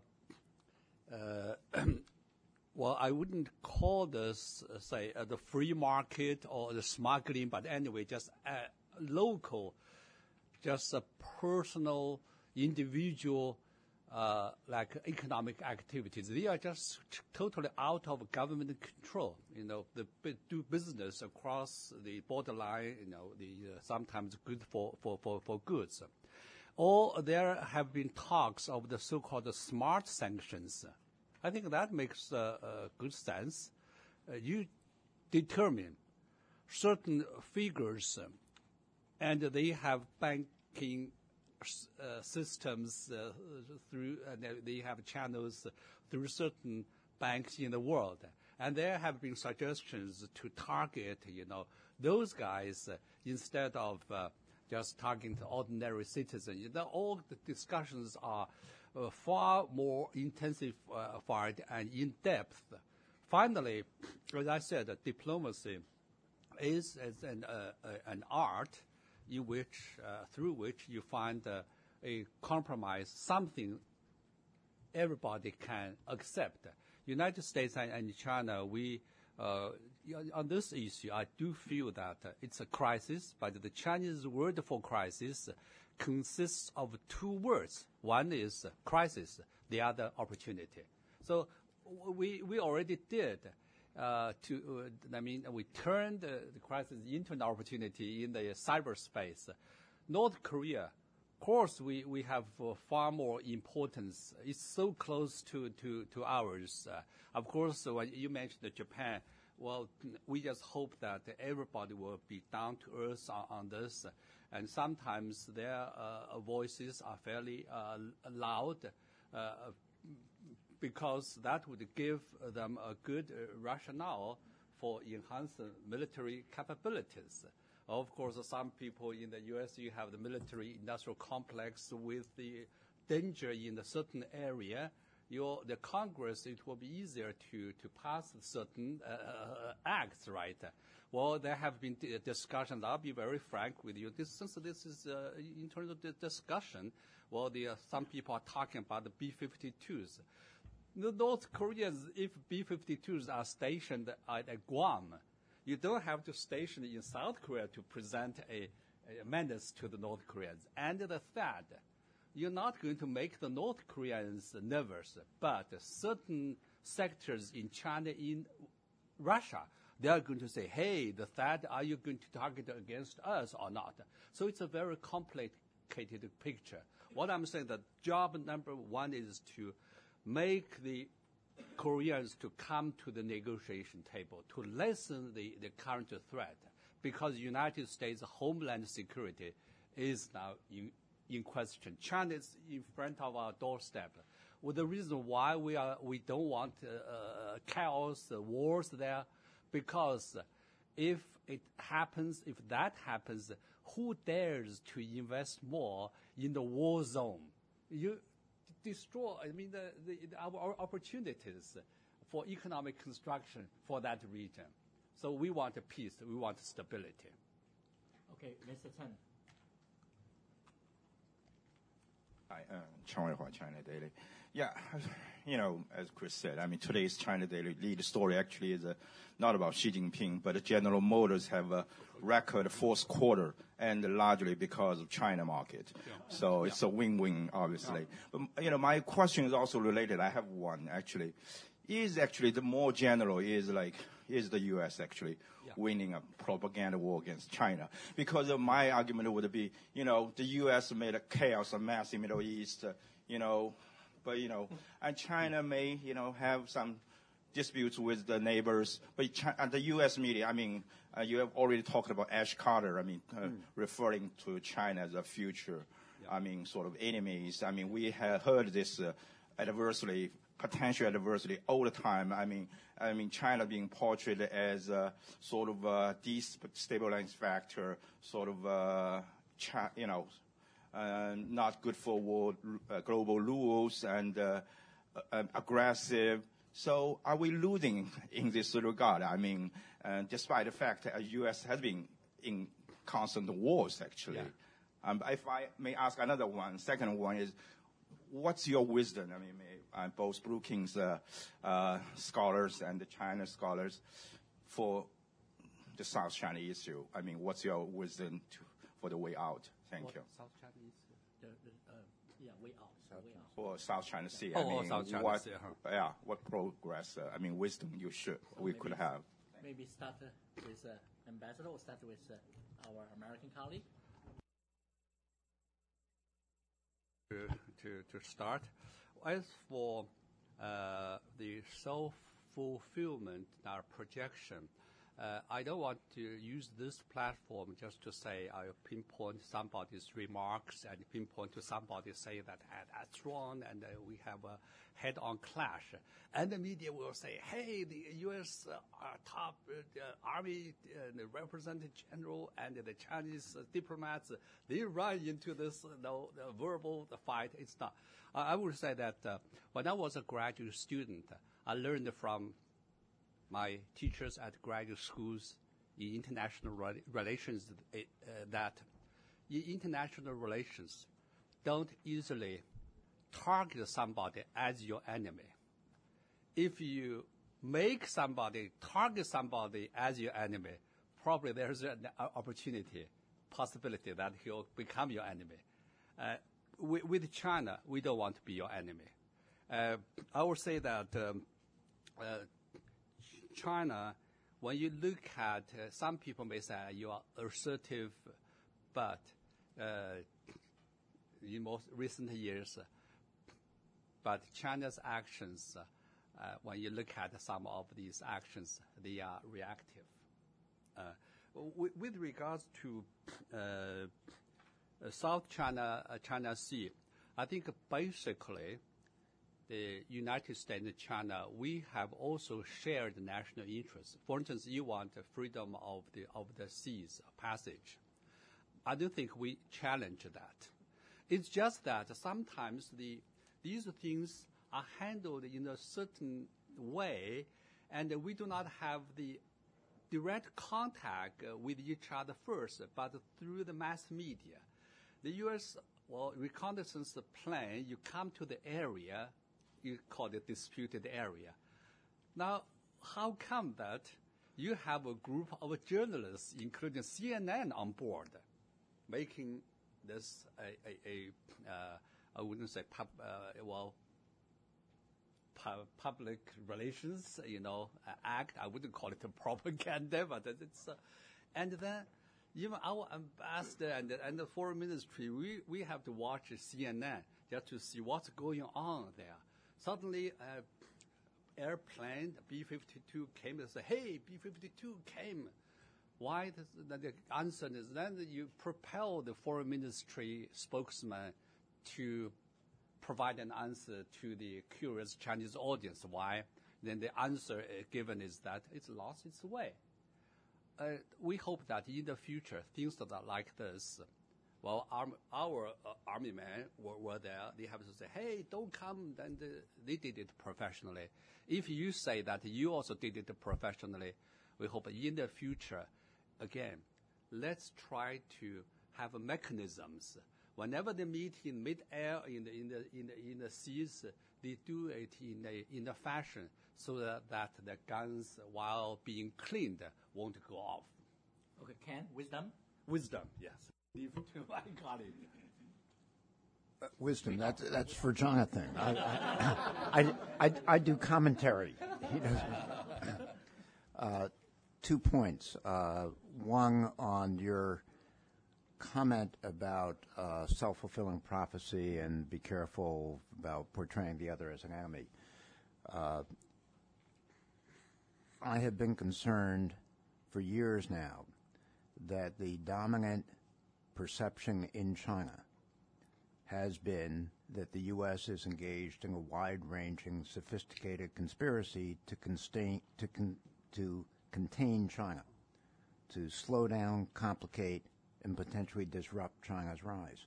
uh, well, I wouldn't call this, uh, say, uh, the free market or the smuggling, but anyway, just uh, local, just a personal, individual, Uh, like economic activities. They are just t- totally out of government control. You know, they b- do business across the borderline, you know, the uh, sometimes good for, for, for, for goods. Or there have been talks of the so-called smart sanctions. I think that makes uh, uh, good sense. Uh, you determine certain figures, um, and they have banking Uh, systems uh, through, and uh, they have channels through certain banks in the world, and there have been suggestions to target, you know, those guys uh, instead of uh, just targeting the ordinary citizens. You know, all the discussions are uh, far more intensified and in depth. Finally, as I said, uh, diplomacy is, is an uh, uh, an art. In which, uh, through which you find uh, a compromise, something everybody can accept. United States and, and China, we uh, on this issue, I do feel that uh, it's a crisis, but the Chinese word for crisis consists of two words. One is crisis, the other opportunity. So we we already did uh, to. Uh, I mean, we turned uh, the crisis into an opportunity in the cyberspace. North Korea, of course, we we have uh, far more importance. It's so close to to to ours. Uh, of course, when you mentioned Japan. Well, we just hope that everybody will be down to earth on, on this, and sometimes their uh, voices are fairly uh, loud, uh, because that would give them a good uh, rationale for enhancing military capabilities. Of course, some people in the U S, you have the military-industrial complex with the danger in a certain area. Your, the Congress, it will be easier to, to pass certain uh, acts, right? Well, there have been d- discussions. I'll be very frank with you. This, since this is uh, in terms of the discussion, well, the, uh, some people are talking about the B fifty-twos. The North Koreans, if B fifty-twos are stationed at, at Guam, you don't have to station in South Korea to present a, a menace to the North Koreans. And the third, you're not going to make the North Koreans nervous, but certain sectors in China, in Russia, they are going to say, hey, the Thad, are you going to target against us or not? So it's a very complicated picture. What I'm saying, that job number one is to make the Koreans to come to the negotiation table, to lessen the, the current threat, because United States homeland security is now in in question. China is in front of our doorstep. Well, the reason why we are we don't want uh, uh, chaos, uh, wars there, because if it happens, if that happens, who dares to invest more in the war zone? You destroy, I mean, the, the, our, our opportunities for economic construction for that region. So we want a peace. We want stability. Okay, Mister Chen. Hi, uh, Chang Weihua, China Daily. Yeah, you know, as Chris said, I mean, today's China Daily lead story actually is uh, not about Xi Jinping, but General Motors have a record fourth quarter, and largely because of China market. Yeah. So it's yeah. a win-win, obviously. Yeah. But, you know, my question is also related. I have one, actually. Is actually the more general is like, is the U S actually yeah. winning a propaganda war against China? Because of my argument would be, you know, the U S made a chaos, a mess in Middle East, uh, you know, but, you know, and China may, you know, have some disputes with the neighbors. But China, and the U S media, I mean, uh, you have already talked about Ash Carter, I mean, uh, mm. referring to China as a future, yeah. I mean, sort of enemies. I mean, we have heard this uh, adversely potential adversity all the time. I mean, I mean, China being portrayed as a sort of a destabilizing factor, sort of, uh, cha- you know, uh, not good for world, uh, global rules and uh, uh, aggressive. So are we losing in this regard? I mean, uh, despite the fact that the U S has been in constant wars, actually. Yeah. Um, if I may ask another one, second one is, what's your wisdom? I mean, uh, both Brookings uh, uh, scholars and the China scholars for the South China issue. I mean, what's your wisdom to, for the way out? Thank what you. South China issue? The, the, uh, yeah, way out. South way out. For South China Sea. Oh, I mean, oh, South China what, Sea. Huh? Yeah, what progress? Uh, I mean, wisdom you should So we could have. Maybe start uh, with uh, ambassador, or start with uh, our American colleague. To, to, to start, as for uh, the self-fulfillment, our projection, uh, I don't want to use this platform just to say I pinpoint somebody's remarks and pinpoint to somebody say that ah, that's wrong and uh, we have a head-on clash. And the media will say, hey, the U S uh, top uh, army uh, the representative general and the Chinese uh, diplomats, uh, they run into this you know, the verbal the fight. It's not. Uh, I would say that uh, when I was a graduate student, uh, I learned from my teachers at graduate schools in international re- relations uh, that in international relations, don't easily target somebody as your enemy. If you make somebody, target somebody as your enemy, probably there's an opportunity, possibility that he'll become your enemy. Uh, with, with China, we don't want to be your enemy. Uh, I would say that um, uh, China, when you look at, uh, some people may say you are assertive, but uh, in most recent years, uh, but China's actions, uh, uh, when you look at some of these actions, they are reactive. Uh, with, with regards to uh, uh, South China, uh, China Sea, I think basically the United States and China, we have also shared national interests. For instance, you want the freedom of the of the seas passage. I don't think we challenge that. It's just that sometimes the these things are handled in a certain way, and we do not have the direct contact uh, with each other first, but through the mass media. The U S, well, reconnaissance plane, you come to the area, you call it disputed area. Now, how come that you have a group of journalists, including C N N, on board, making this a, a, a uh, I wouldn't say pub, uh, well, pu- public relations, you know, uh, act. I wouldn't call it a propaganda, but it's, uh, and then even our ambassador and, and the foreign ministry, we, we have to watch C N N just to see what's going on there. Suddenly, uh, airplane B fifty-two came and said, hey, B fifty-two came. Why? The, the answer is then you propel the foreign ministry spokesman to provide an answer to the curious Chinese audience. Why? Then the answer given is that it's lost its way. Uh, we hope that in the future, things that are like this, well, our, our uh, army men were, were there. They have to say, hey, don't come. And uh, they did it professionally. If you say that you also did it professionally, we hope in the future, again, let's try to have mechanisms. Whenever they meet in mid-air, in the, in the, in the, in the seas, they do it in a, in a fashion so that, that the guns, while being cleaned, won't go off. Okay, Ken, wisdom? Wisdom, yes. Leave to my colleague. Uh, wisdom, that's, that's for Jonathan. I, I, I, I, I do commentary. He doesn't. Uh, two points. Uh, one on your comment about uh, self-fulfilling prophecy and be careful about portraying the other as an enemy. Uh, I have been concerned for years now that the dominant perception in China has been that the U S is engaged in a wide-ranging, sophisticated conspiracy to contain, to, con, to contain China, to slow down, complicate, and potentially disrupt China's rise.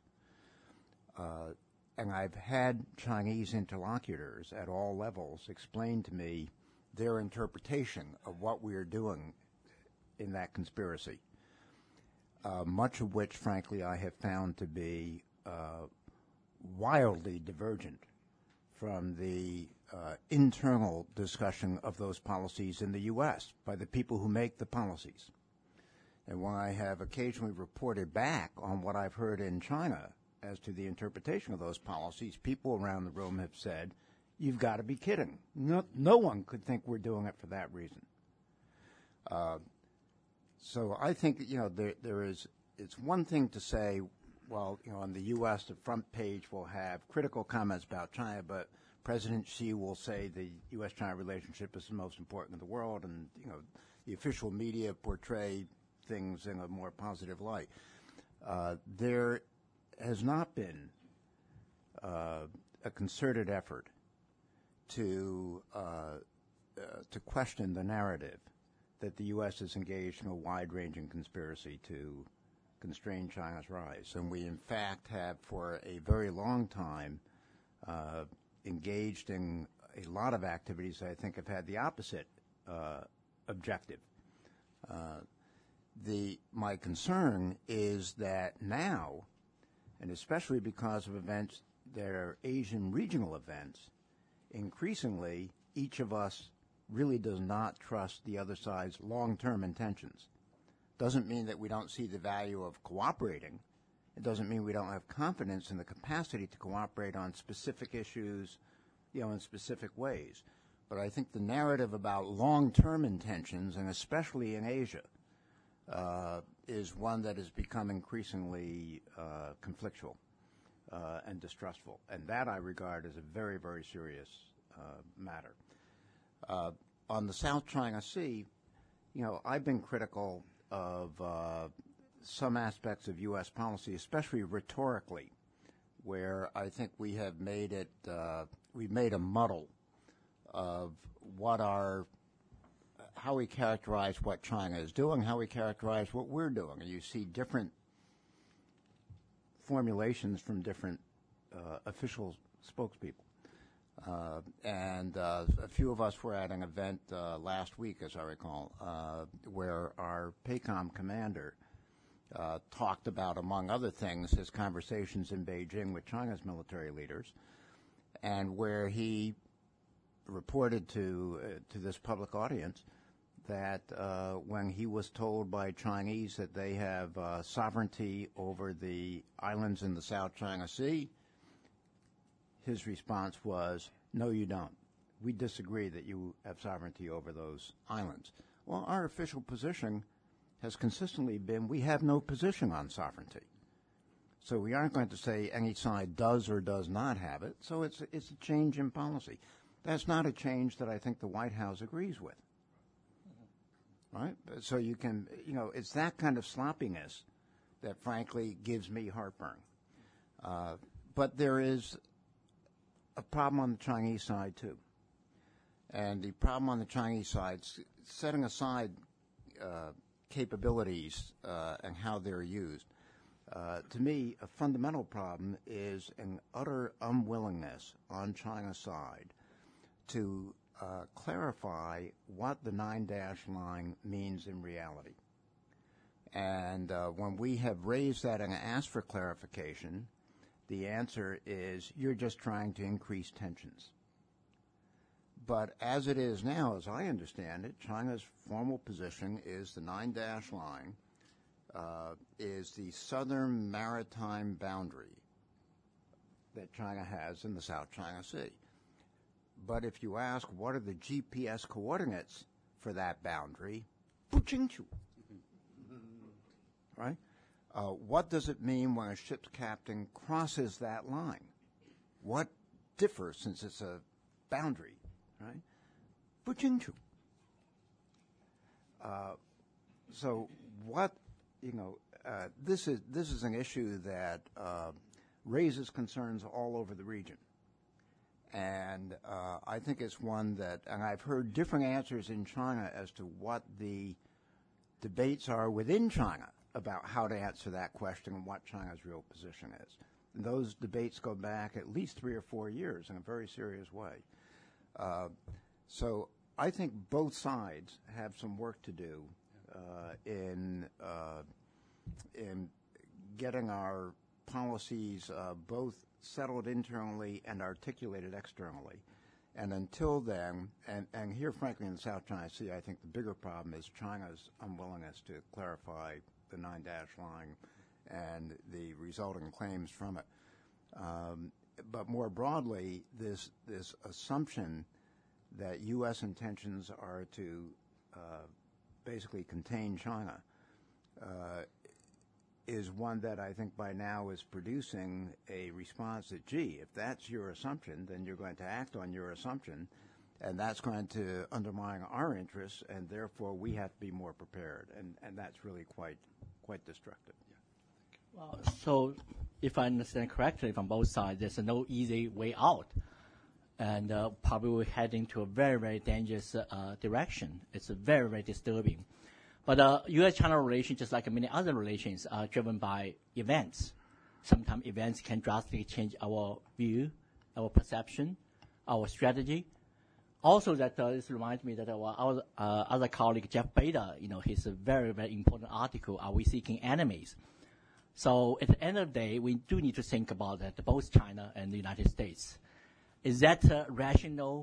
Uh, and I've had Chinese interlocutors at all levels explain to me their interpretation of what we are doing in that conspiracy, uh, much of which, frankly, I have found to be uh, wildly divergent from the uh, internal discussion of those policies in the U S by the people who make the policies. And when I have occasionally reported back on what I've heard in China as to the interpretation of those policies, people around the room have said, you've got to be kidding. No, no one could think we're doing it for that reason. Uh, so I think, you know, there, there is, it's one thing to say, well, you know, on the U S, the front page will have critical comments about China, but President Xi will say the U S China relationship is the most important in the world, and, you know, the official media portray things in a more positive light. Uh, there has not been uh, a concerted effort to uh, uh, to question the narrative that the U S is engaged in a wide-ranging conspiracy to constrain China's rise. And we, in fact, have for a very long time uh, engaged in a lot of activities that I think have had the opposite uh, objective. Uh, The, my concern is that now, and especially because of events that are Asian regional events, increasingly each of us really does not trust the other side's long-term intentions. Doesn't mean that we don't see the value of cooperating. It doesn't mean we don't have confidence in the capacity to cooperate on specific issues, you know, in specific ways. But I think the narrative about long-term intentions, and especially in Asia, uh, is one that has become increasingly uh, conflictual uh, and distrustful. And that I regard as a very, very serious uh, matter. Uh, on the South China Sea, you know, I've been critical of uh, some aspects of U S policy, especially rhetorically, where I think we have made it, uh, we've made a muddle of what our, how we characterize what China is doing, how we characterize what we're doing. And you see different formulations from different uh, official spokespeople. Uh, and uh, a few of us were at an event uh, last week, as I recall, uh, where our PACOM commander uh, talked about, among other things, his conversations in Beijing with China's military leaders, and where he reported to uh, to this public audience that uh, when he was told by Chinese that they have uh, sovereignty over the islands in the South China Sea, his response was, no, you don't. We disagree that you have sovereignty over those islands. Well, our official position has consistently been we have no position on sovereignty. So we aren't going to say any side does or does not have it. So it's, it's a change in policy. That's not a change that I think the White House agrees with. Right? So you can, you know, it's that kind of sloppiness that, frankly, gives me heartburn. Uh, but there is a problem on the Chinese side, too. And the problem on the Chinese side, setting aside uh, capabilities uh, and how they're used, uh, to me, a fundamental problem is an utter unwillingness on China's side to uh, clarify what the nine-dash line means in reality. And uh, when we have raised that and asked for clarification, the answer is you're just trying to increase tensions. But as it is now, as I understand it, China's formal position is the nine-dash line uh, is the southern maritime boundary that China has in the South China Sea. But if you ask what are the G P S coordinates for that boundary, 不清楚. Right? Uh, what does it mean when a ship's captain crosses that line? What differs since it's a boundary, right? 不清楚. Uh, so what, you know, uh, this is this is an issue that uh, raises concerns all over the region. And uh, I think it's one that, and I've heard different answers in China as to what the debates are within China about how to answer that question and what China's real position is. And those debates go back at least three or four years in a very serious way. Uh, so I think both sides have some work to do uh, in uh, in getting our policies uh, both settled internally and articulated externally. And until then, and, and here, frankly, in the South China Sea, I think the bigger problem is China's unwillingness to clarify the nine-dash line and the resulting claims from it. Um, but more broadly, this this assumption that U S intentions are to uh, basically contain China uh, is one that I think by now is producing a response that, gee, if that's your assumption, then you're going to act on your assumption, and that's going to undermine our interests, and therefore we have to be more prepared, and, and that's really quite quite destructive. Yeah. Well, so if I understand correctly from both sides, there's no easy way out, and uh, probably we're heading to a very, very dangerous uh, direction. It's very, very disturbing. But uh, U S China relations, just like many other relations, are driven by events. Sometimes events can drastically change our view, our perception, our strategy. Also, that uh, this reminds me that our, our uh, other colleague, Jeff Bader, you know, his very, very important article, Are We Seeking Enemies? So at the end of the day, we do need to think about that, both China and the United States. Is that a rational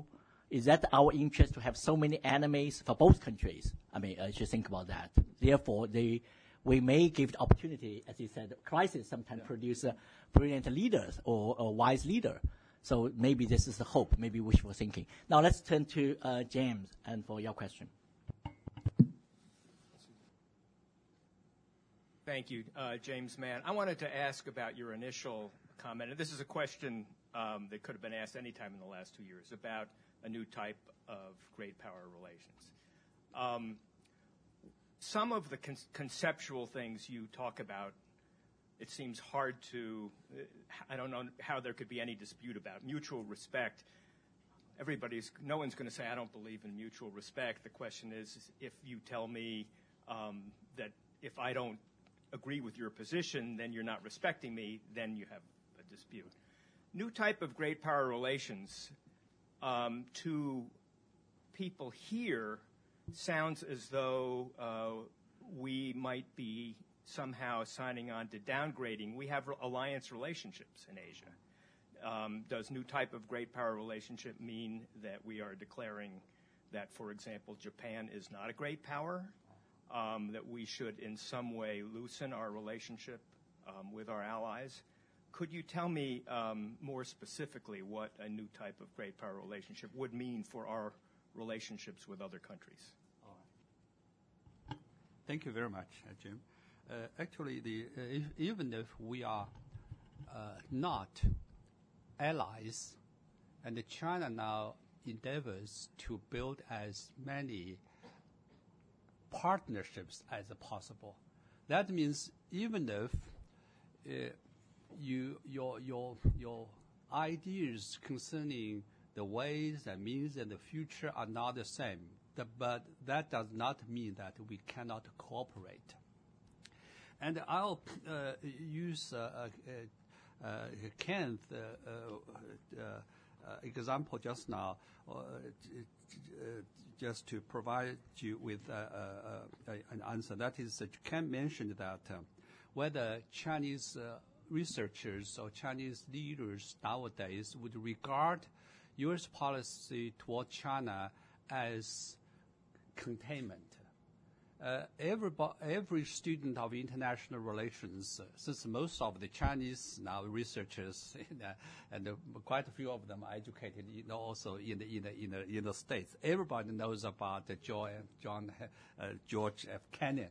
Is that our interest to have so many enemies for both countries? I mean, I should think about that. Therefore, they, we may give the opportunity, as you said, crisis sometimes yeah. produce uh, brilliant leaders or a wise leader. So maybe this is the hope, maybe wishful thinking. Now let's turn to uh, James and for your question. Thank you, uh, James Mann. I wanted to ask about your initial comment, and this is a question um, that could have been asked any time in the last two years, about a new type of great power relations. Um, some of the con- conceptual things you talk about, it seems hard to, uh, I don't know how there could be any dispute about. Mutual respect, everybody's, no one's going to say, I don't believe in mutual respect. The question is, is if you tell me um, that if I don't agree with your position, then you're not respecting me, then you have a dispute. New type of great power relations, um, to people here, sounds as though uh, we might be somehow signing on to downgrading. We have alliance relationships in Asia. Um, does new type of great power relationship mean that we are declaring that, for example, Japan is not a great power? Um, that we should in some way loosen our relationship um, with our allies? Could you tell me um, more specifically what a new type of great power relationship would mean for our relationships with other countries? All right. Thank you very much, uh, Jim. Uh, actually, the, uh, if, even if we are uh, not allies, and China now endeavors to build as many partnerships as possible. That means even if uh, you your your your ideas concerning the ways and means and the future are not the same, the, but that does not mean that we cannot cooperate. And I'll uh, use uh, uh, uh, Ken's uh, uh, uh, example just now. Uh, uh, just to provide you with uh, uh, uh, an answer. That is, uh, Ken mentioned that uh, whether Chinese uh, researchers or Chinese leaders nowadays would regard U S policy toward China as containment. Uh, every, every student of international relations, uh, since most of the Chinese now researchers, in, uh, and uh, quite a few of them are educated, you know, also in the in the in the, in the States, everybody knows about uh, John, John uh, George F. Kennan.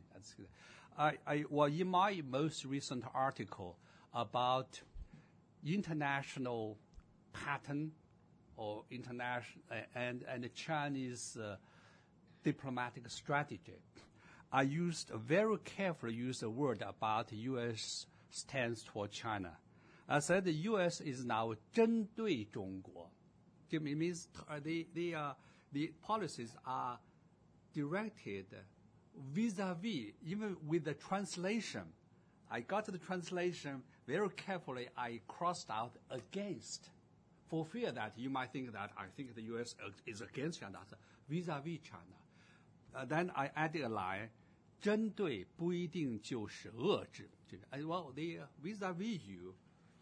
I, I, well, in my most recent article about international pattern or international uh, and and the Chinese uh, diplomatic strategy, I used a very carefully used a word about the U S stance toward China. I said the U S is now 针对中国. It means uh, the the uh, the policies are directed vis-a-vis, even with the translation. I got the translation very carefully. I crossed out against, for fear that you might think that I think the U S is against China, vis-a-vis China. Uh, then I added a line. 针对不一定就是遏制. Well, they vis-a-vis you,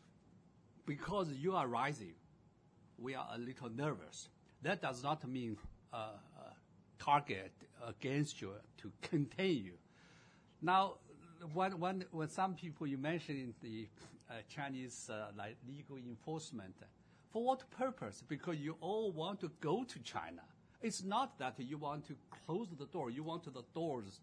because you are rising, we are a little nervous. That does not mean uh, uh, target against you to contain you. Now, when, when, when some people you mentioned the uh, Chinese uh, like legal enforcement, for what purpose? Because you all want to go to China. It's not that you want to close the door. You want the doors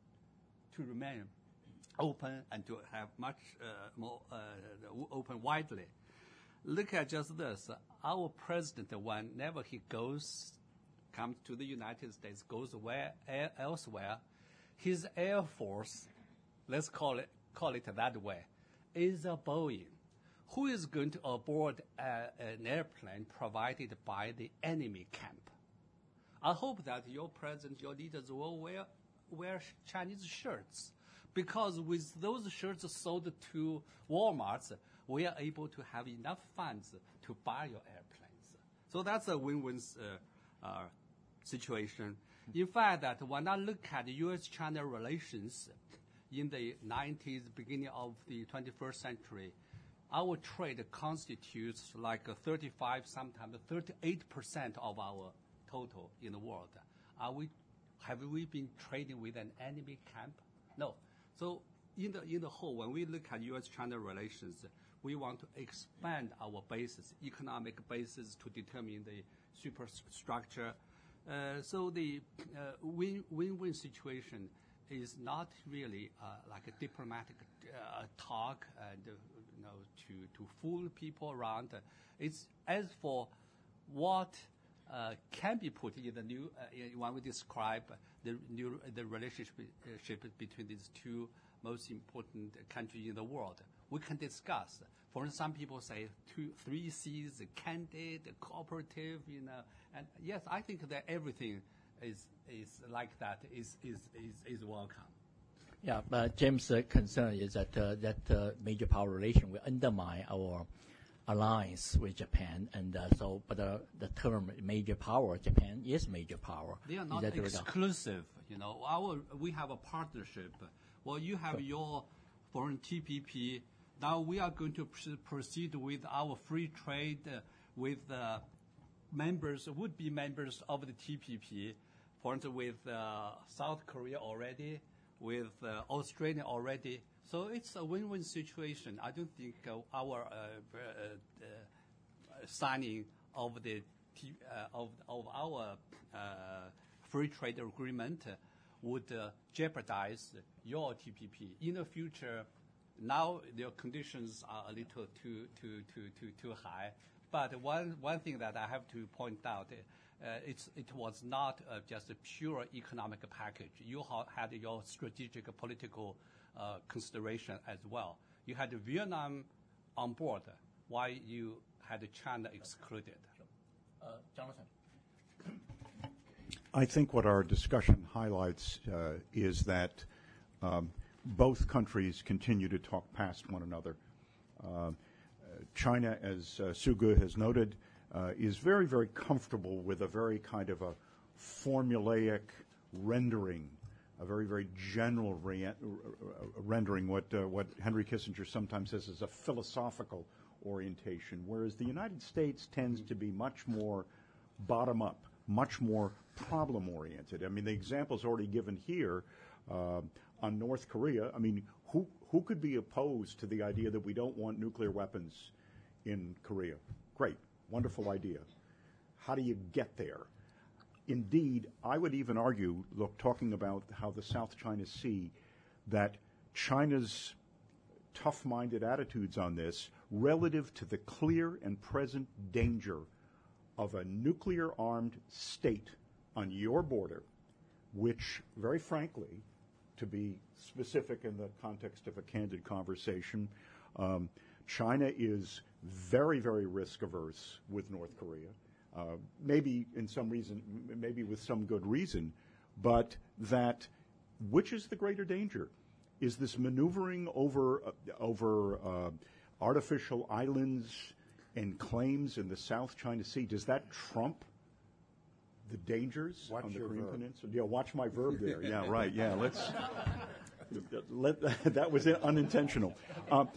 to remain open and to have much uh, more uh, open widely. Look at just this. Our president, whenever he goes, comes to the United States, goes where elsewhere, his Air Force, let's call it call it that way, is a Boeing. Who is going to aboard a, an airplane provided by the enemy camp? I hope that your president, your leaders will wear wear Chinese shirts, because with those shirts sold to Walmart, we are able to have enough funds to buy your airplanes. So that's a win-win uh, uh, situation. In fact, that when I look at U S China relations in the nineties, beginning of the twenty-first century, our trade constitutes like thirty-five, sometimes thirty-eight percent of our total in the world. Are we, have we been trading with an enemy camp? No. So in the in the whole, when we look at U S China relations, we want to expand our basis, economic basis, to determine the superstructure. Uh, so the uh, win, win-win situation is not really uh, like a diplomatic uh, talk and uh, you know to to fool people around. It's as for what uh, can be put in the new uh, when we describe the new the relationship between these two most important countries in the world, we can discuss. For instance, some people say two, three C's: candid, cooperative. You know, and yes, I think that everything is is like that is is is, is welcome. Yeah, but James' uh, concern is that uh, that uh, major power relation will undermine our alliance with Japan, and uh, so. But uh, the term major power, Japan is major power. They are not exclusive. You know, our we have a partnership. Well, you have your foreign T P P. Now we are going to pr- proceed with our free trade uh, with uh, members, would-be members of the T P P, for instance, with uh, South Korea already, with uh, Australia already. So it's a win-win situation. I don't think uh, our uh, uh, uh, signing of the T- uh, of of our uh, free trade agreement uh, would uh, jeopardize your T P P in the future. Now their conditions are a little too too too too too high. But one one thing that I have to point out, uh, it's it was not uh, just a pure economic package. You ha- had your strategic political uh, consideration as well. You had Vietnam on board, while you had China excluded. Uh, Jonathan. I think what our discussion highlights uh, is that um, both countries continue to talk past one another. Uh, China, as uh, Su Ge has noted, uh, is very, very comfortable with a very kind of a formulaic rendering, a very, very general re- rendering, what uh, what Henry Kissinger sometimes says is a philosophical orientation, whereas the United States tends to be much more bottom-up, much more problem-oriented. I mean, the example's already given here uh, on North Korea. I mean, who who could be opposed to the idea that we don't want nuclear weapons in Korea? Great, wonderful idea. How do you get there? Indeed, I would even argue, look, talking about how the South China Sea, that China's tough-minded attitudes on this relative to the clear and present danger of a nuclear-armed state on your border, which, very frankly, to be specific in the context of a candid conversation, um, China is very, very risk-averse with North Korea. Uh, maybe in some reason, maybe with some good reason, but that which is the greater danger? Is this maneuvering over uh, over uh, artificial islands and claims in the South China Sea? Does that trump the dangers watch on the your Korean verb. Peninsula? Yeah, watch my verb there. Yeah, right. Yeah, let's. Let, that was unintentional. Um,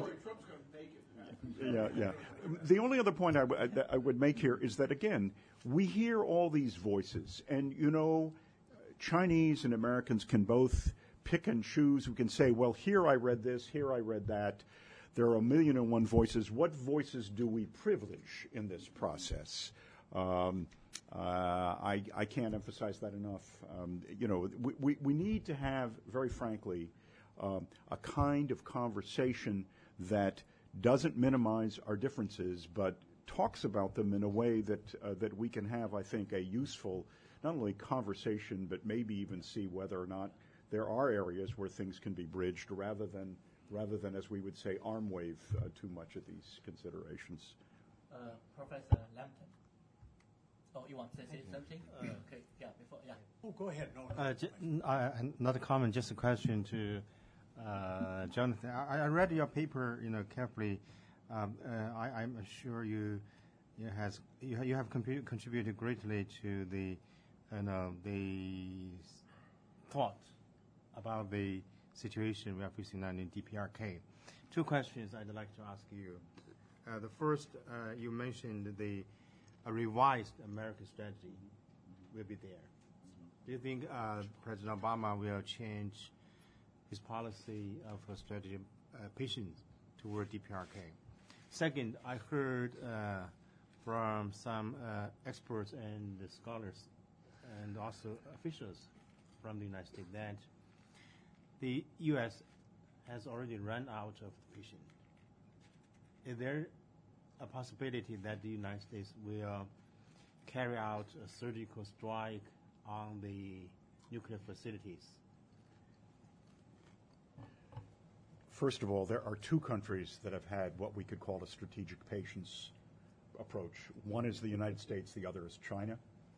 Yeah, yeah. The only other point I, w- that I would make here is that, again, we hear all these voices, and, you know, Chinese and Americans can both pick and choose. We can say, well, here I read this, here I read that. There are a million and one voices. What voices do we privilege in this process? Um, uh, I, I can't emphasize that enough. Um, you know, we, we, we need to have, very frankly, um, a kind of conversation that doesn't minimize our differences, but talks about them in a way that uh, that we can have, I think, a useful, not only conversation, but maybe even see whether or not there are areas where things can be bridged, rather than rather than, as we would say, arm wave uh, too much of these considerations. Uh, Professor Lampton. Oh, you want to say something? Uh, okay, yeah, before, yeah. Oh, go ahead. No, no. Uh, j- n- uh, not a comment, just a question to uh, Jonathan. I, I read your paper, you know, carefully. Um, uh, I, I'm sure you, you has you, you have compu- contributed greatly to the, you know, the thought about the situation we are facing now in D P R K. Two questions I'd like to ask you. Uh, the first, uh, you mentioned the a revised American strategy will be there. Do you think uh, President Obama will change his policy of a strategy uh, patient toward D P R K? Second, I heard uh, from some uh, experts and scholars and also officials from the United States that the U S has already run out of fission. Is there a possibility that the United States will carry out a surgical strike on the nuclear facilities? First of all, there are two countries that have had what we could call a strategic patience approach. One is the United States, the other is China.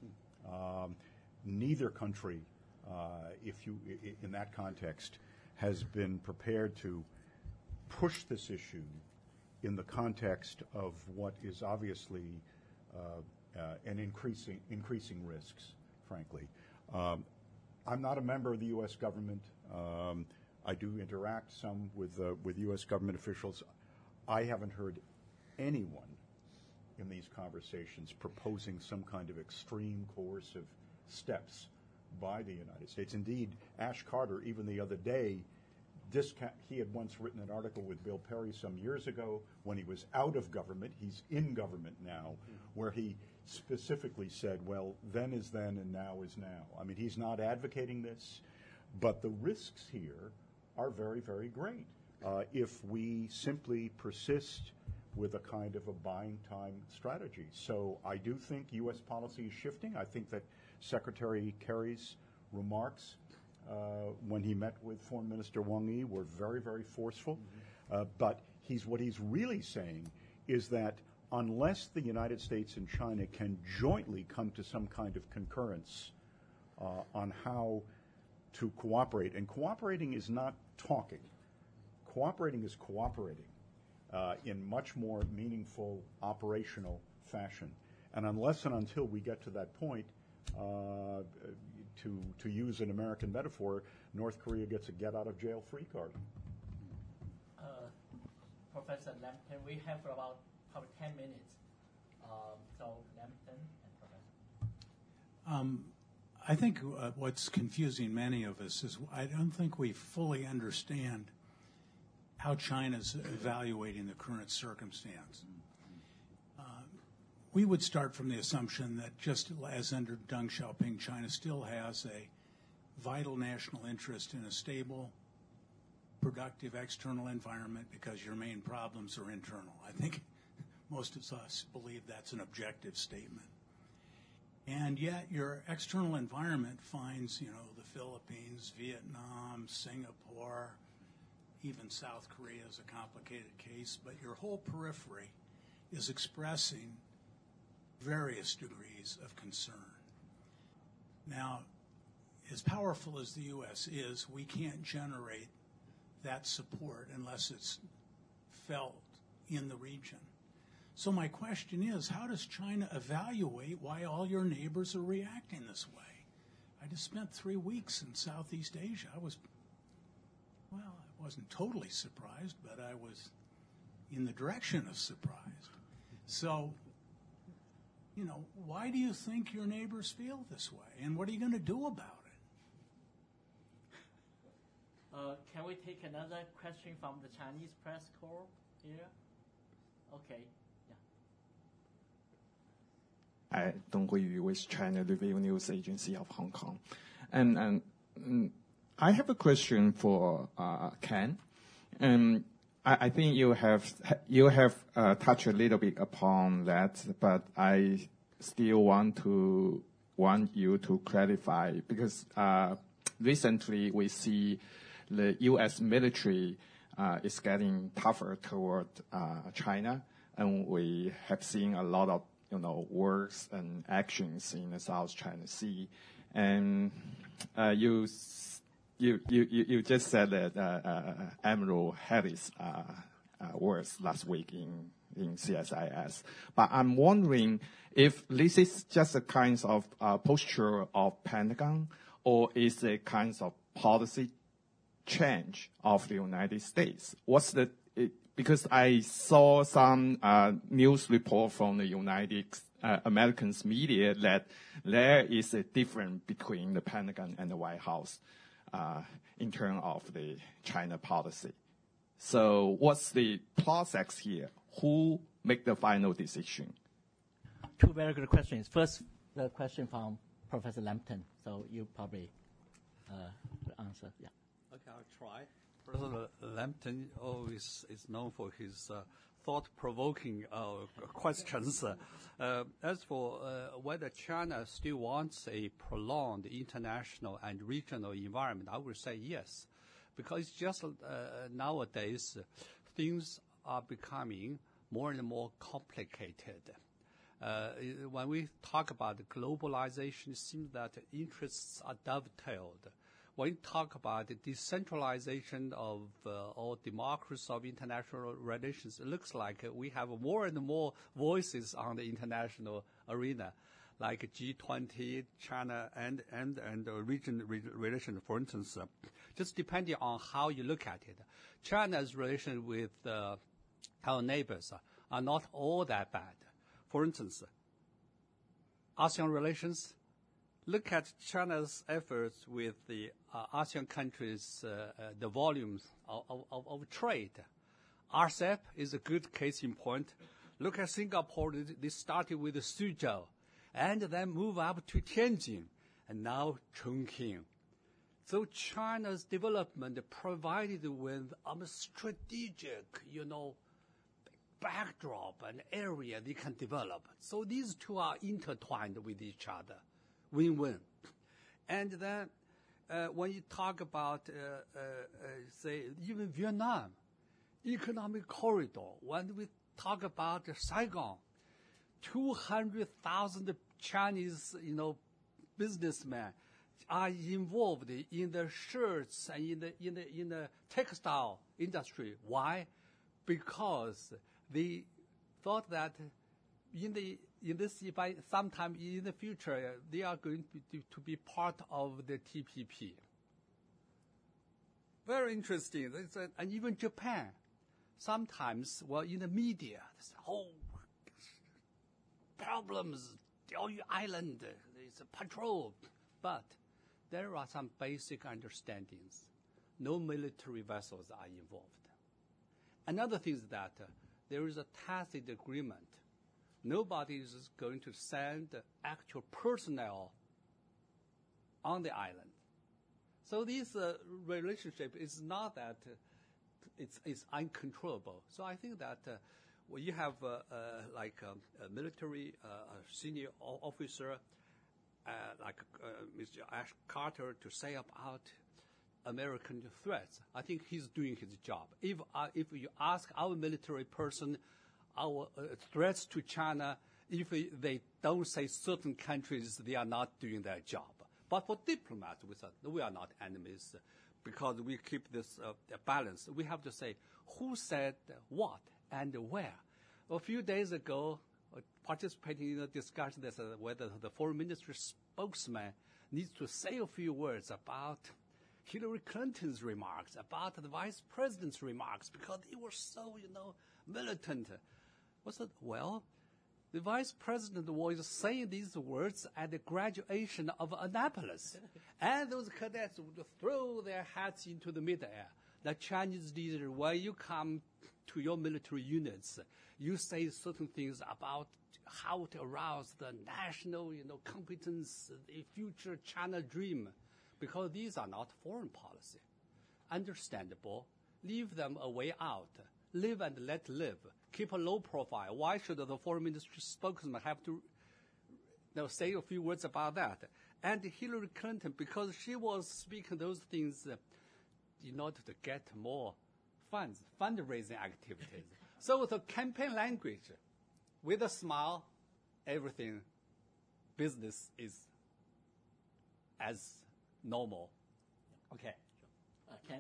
Um, neither country, uh, if you, I- in that context, has been prepared to push this issue in the context of what is obviously uh, uh, an increasing increasing risks, frankly. Um, I'm not a member of the U S government. Um, I do interact some with uh, with U S government officials. I haven't heard anyone in these conversations proposing some kind of extreme coercive steps by the United States. Indeed, Ash Carter, even the other day, discount, he had once written an article with Bill Perry some years ago when he was out of government. He's in government now, mm-hmm. where he specifically said, well, then is then and now is now. I mean, he's not advocating this, but the risks here are very, very great uh, if we simply persist with a kind of a buying time strategy. So I do think U S policy is shifting. I think that Secretary Kerry's remarks uh, when he met with Foreign Minister Wang Yi were very, very forceful. Mm-hmm. Uh, but he's what he's really saying is that unless the United States and China can jointly come to some kind of concurrence uh, on how to cooperate, and cooperating is not talking. Cooperating is cooperating uh, in much more meaningful operational fashion. And unless and until we get to that point, uh, to to use an American metaphor, North Korea gets a get-out-of-jail-free card. Uh, Professor Lambton, we have about probably ten minutes. Um, so Lambton and Professor. Um, I think uh, what's confusing many of us is I don't think we fully understand how China's evaluating the current circumstance. Uh, we would start from the assumption that just as under Deng Xiaoping, China still has a vital national interest in a stable, productive external environment because your main problems are internal. I think most of us believe that's an objective statement. And yet your external environment finds, you know, the Philippines, Vietnam, Singapore, even South Korea is a complicated case, but your whole periphery is expressing various degrees of concern. Now, as powerful as the U S is, we can't generate that support unless it's felt in the region. So my question is, how does China evaluate why all your neighbors are reacting this way? I just spent three weeks in Southeast Asia. I was, well, I wasn't totally surprised, but I was in the direction of surprised. So, you know, why do you think your neighbors feel this way? And what are you going to do about it? Uh, can we take another question from the Chinese press corps here? Okay. 哎，董慧宇 with China Review News Agency of Hong Kong. And, and um, I have a question for uh, Ken. Um, I, I think you have, you have uh, touched a little bit upon that, but I still want to want you to clarify because uh, recently we see the U S military uh, is getting tougher toward uh, China, and we have seen a lot of you know, works and actions in the South China Sea, and uh, you, you, you, you just said that uh, uh, Admiral Harris uh, uh, words last week in in C S I S. But I'm wondering if this is just a kind of uh, posture of Pentagon, or is it kind of policy change of the United States? What's the it, because I saw some uh, news report from the United uh, Americans media that there is a difference between the Pentagon and the White House uh, in terms of the China policy. So what's the process here? Who make the final decision? Two very good questions. First, the question from Professor Lambton. So you probably uh, answer. Yeah. Okay, I'll try. Professor Lambton always is known for his uh, thought-provoking uh, questions. Uh, uh, as for uh, whether China still wants a prolonged international and regional environment, I would say yes, because it's just uh, nowadays things are becoming more and more complicated. Uh, when we talk about globalization, it seems that interests are dovetailed. When you talk about the decentralization of uh, or democracy of international relations, it looks like we have more and more voices on the international arena, like G twenty, China, and and and uh, region re- relations. For instance, uh, just depending on how you look at it, China's relations with uh, our neighbors uh, are not all that bad. For instance, ASEAN relations. Look at China's efforts with the uh, ASEAN countries, uh, uh, the volumes of, of, of trade. R C E P is a good case in point. Look at Singapore. They started with Suzhou and then move up to Tianjin and now Chongqing. So China's development provided with a strategic, you know, backdrop and area they can develop. So these two are intertwined with each other. Win-win. And then uh, when you talk about, uh, uh, uh, say, even Vietnam, economic corridor, when we talk about Saigon, two hundred thousand Chinese, you know, businessmen are involved in the shirts and in the, in the, in the textile industry. Why? Because they thought that in the in this by sometime in the future uh, they are going to, to be part of the T P P. Very interesting. A, and even Japan, sometimes, well, in the media, there's whole problems. Diaoyu Island, it's a patrol, but there are some basic understandings. No military vessels are involved. Another thing is that uh, there is a tacit agreement. Nobody is going to send actual personnel on the island. So this uh, relationship is not that uh, it's, it's uncontrollable. So I think that uh, when you have uh, uh, like um, a military uh, a senior officer uh, like uh, Mister Ash Carter to say about American threats, I think he's doing his job. If uh, if you ask our military person, our uh, threats to China, if they don't say certain countries, they are not doing their job. But for diplomats, we, said, we are not enemies because we keep this uh, balance. We have to say who said what and where. A few days ago, uh, participating in a discussion that said whether the foreign ministry spokesman needs to say a few words about Hillary Clinton's remarks, about the vice president's remarks, because they were so, you know, militant. Was it, well, the vice president was saying these words at the graduation of Annapolis, and those cadets would throw their hats into the midair. The Chinese leader, when you come to your military units, you say certain things about how to arouse the national, you know, competence, the future China dream, because these are not foreign policy. Understandable. Leave them a way out. Live and let live. Keep a low profile. Why should the foreign ministry spokesman have to, you know, say a few words about that? And Hillary Clinton, because she was speaking those things uh, in order to get more funds, fundraising activities. So the campaign language, with a smile, everything, business is as normal. Okay. Uh, Ken?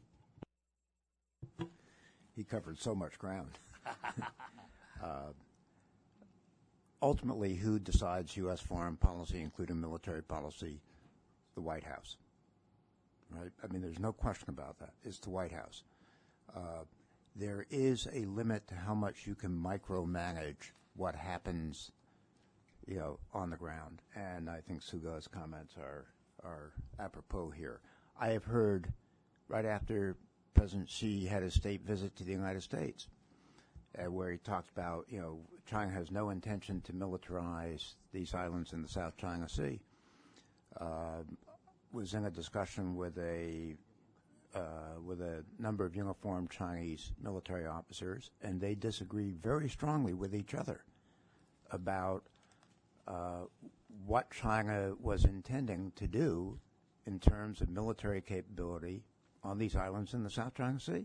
He covered so much ground. uh, ultimately, who decides U S foreign policy, including military policy? The White House, right? I mean, there's no question about that. It's the White House. Uh, there is a limit to how much you can micromanage what happens, you know, on the ground. And I think Suga's comments are are apropos here. I have heard right after President Xi had his state visit to the United States, uh, where he talked about, you know, China has no intention to militarize these islands in the South China Sea. Uh, was in a discussion with a uh, with a number of uniformed Chinese military officers, and they disagree very strongly with each other about uh, what China was intending to do in terms of military capability on these islands in the South China Sea.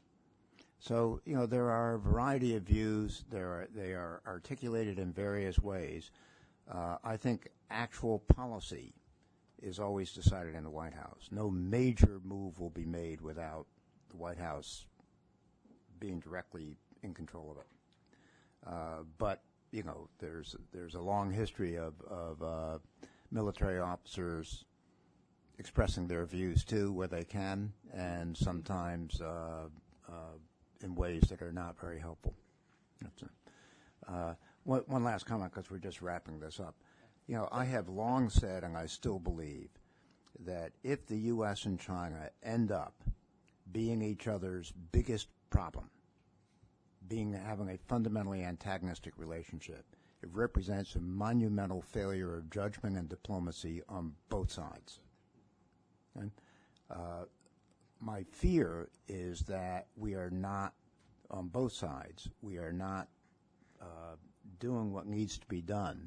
So, you know, there are a variety of views. There are, they are articulated in various ways. Uh, I think actual policy is always decided in the White House. No major move will be made without the White House being directly in control of it. Uh, but, you know, there's there's a long history of, of uh, military officers expressing their views, too, where they can, and sometimes uh, uh, in ways that are not very helpful. That's a, uh, one, one last comment, because we're just wrapping this up. You know, I have long said, and I still believe, that if the U S and China end up being each other's biggest problem, being having a fundamentally antagonistic relationship, it represents a monumental failure of judgment and diplomacy on both sides. And, uh, my fear is that we are not, on both sides, we are not uh, doing what needs to be done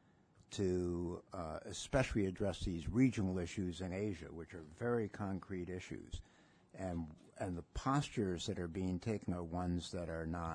to uh, especially address these regional issues in Asia, which are very concrete issues. And and the postures that are being taken are ones that are not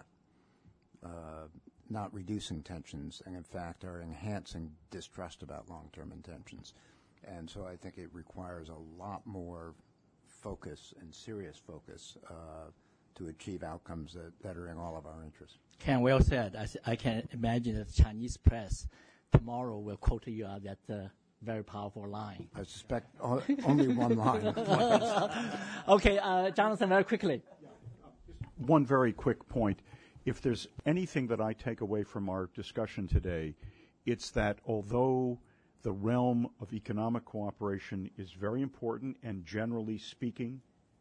uh, not reducing tensions, and in fact are enhancing distrust about long-term intentions. And so I think it requires a lot more focus and serious focus uh, to achieve outcomes that, that are in all of our interests. Ken, well said. I, I can imagine that the Chinese press tomorrow will quote you on that uh, very powerful line. I suspect only one line. Okay, uh, Jonathan, very quickly. One very quick point. If there's anything that I take away from our discussion today, it's that although the realm of economic cooperation is very important and, generally speaking,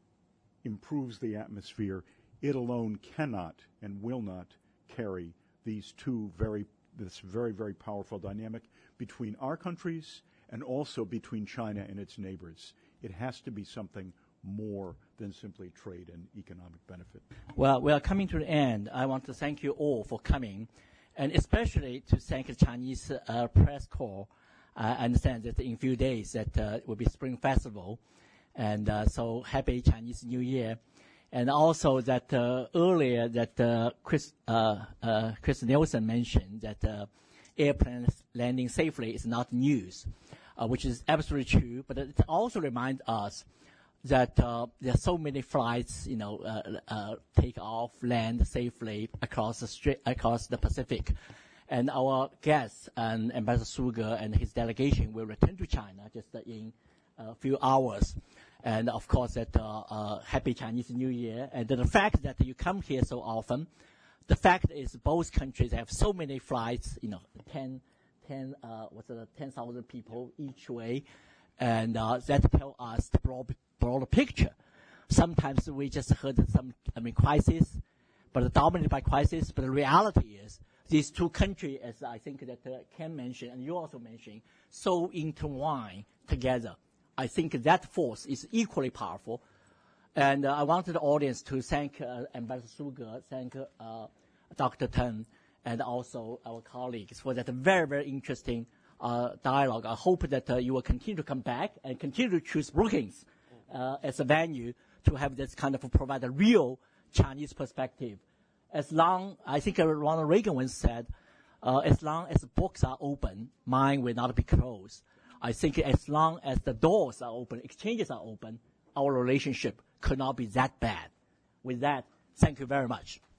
improves the atmosphere, it alone cannot and will not carry these two very, this very, very powerful dynamic between our countries and also between China and its neighbors. It has to be something more than simply trade and economic benefit. Well, we are coming to the end. I want to thank you all for coming, and especially to thank the Chinese uh, press corps. I understand that in a few days that uh, will be Spring Festival, and uh, so happy Chinese New Year. And also that uh, earlier that uh, Chris uh, uh, Chris Nielsen mentioned that uh, airplanes landing safely is not news, uh, which is absolutely true. But it also reminds us that uh, there are so many flights, you know, uh, uh, take off, land safely across the strait, across the Pacific. And our guest and Ambassador Suga and his delegation will return to China just uh, in a few hours. And of course, that uh, uh, happy Chinese New Year. And the fact that you come here so often, the fact is both countries have so many flights, you know, ten, ten, uh, what's it, ten thousand people each way, and uh, that tell us the broad, broad picture. Sometimes we just heard some, I mean, crisis, but dominated by crisis. But the reality is, these two countries, as I think that uh, Ken mentioned, and you also mentioned, so intertwined together. I think that force is equally powerful. And uh, I wanted the audience to thank uh, Ambassador Suga, thank uh, Doctor Teng, and also our colleagues for that very, very interesting uh, dialogue. I hope that uh, you will continue to come back and continue to choose Brookings uh, as a venue to have this kind of provide a real Chinese perspective. As long, I think Ronald Reagan once said, uh, as long as books are open, mind will not be closed. I think as long as the doors are open, exchanges are open, our relationship could not be that bad. With that, thank you very much.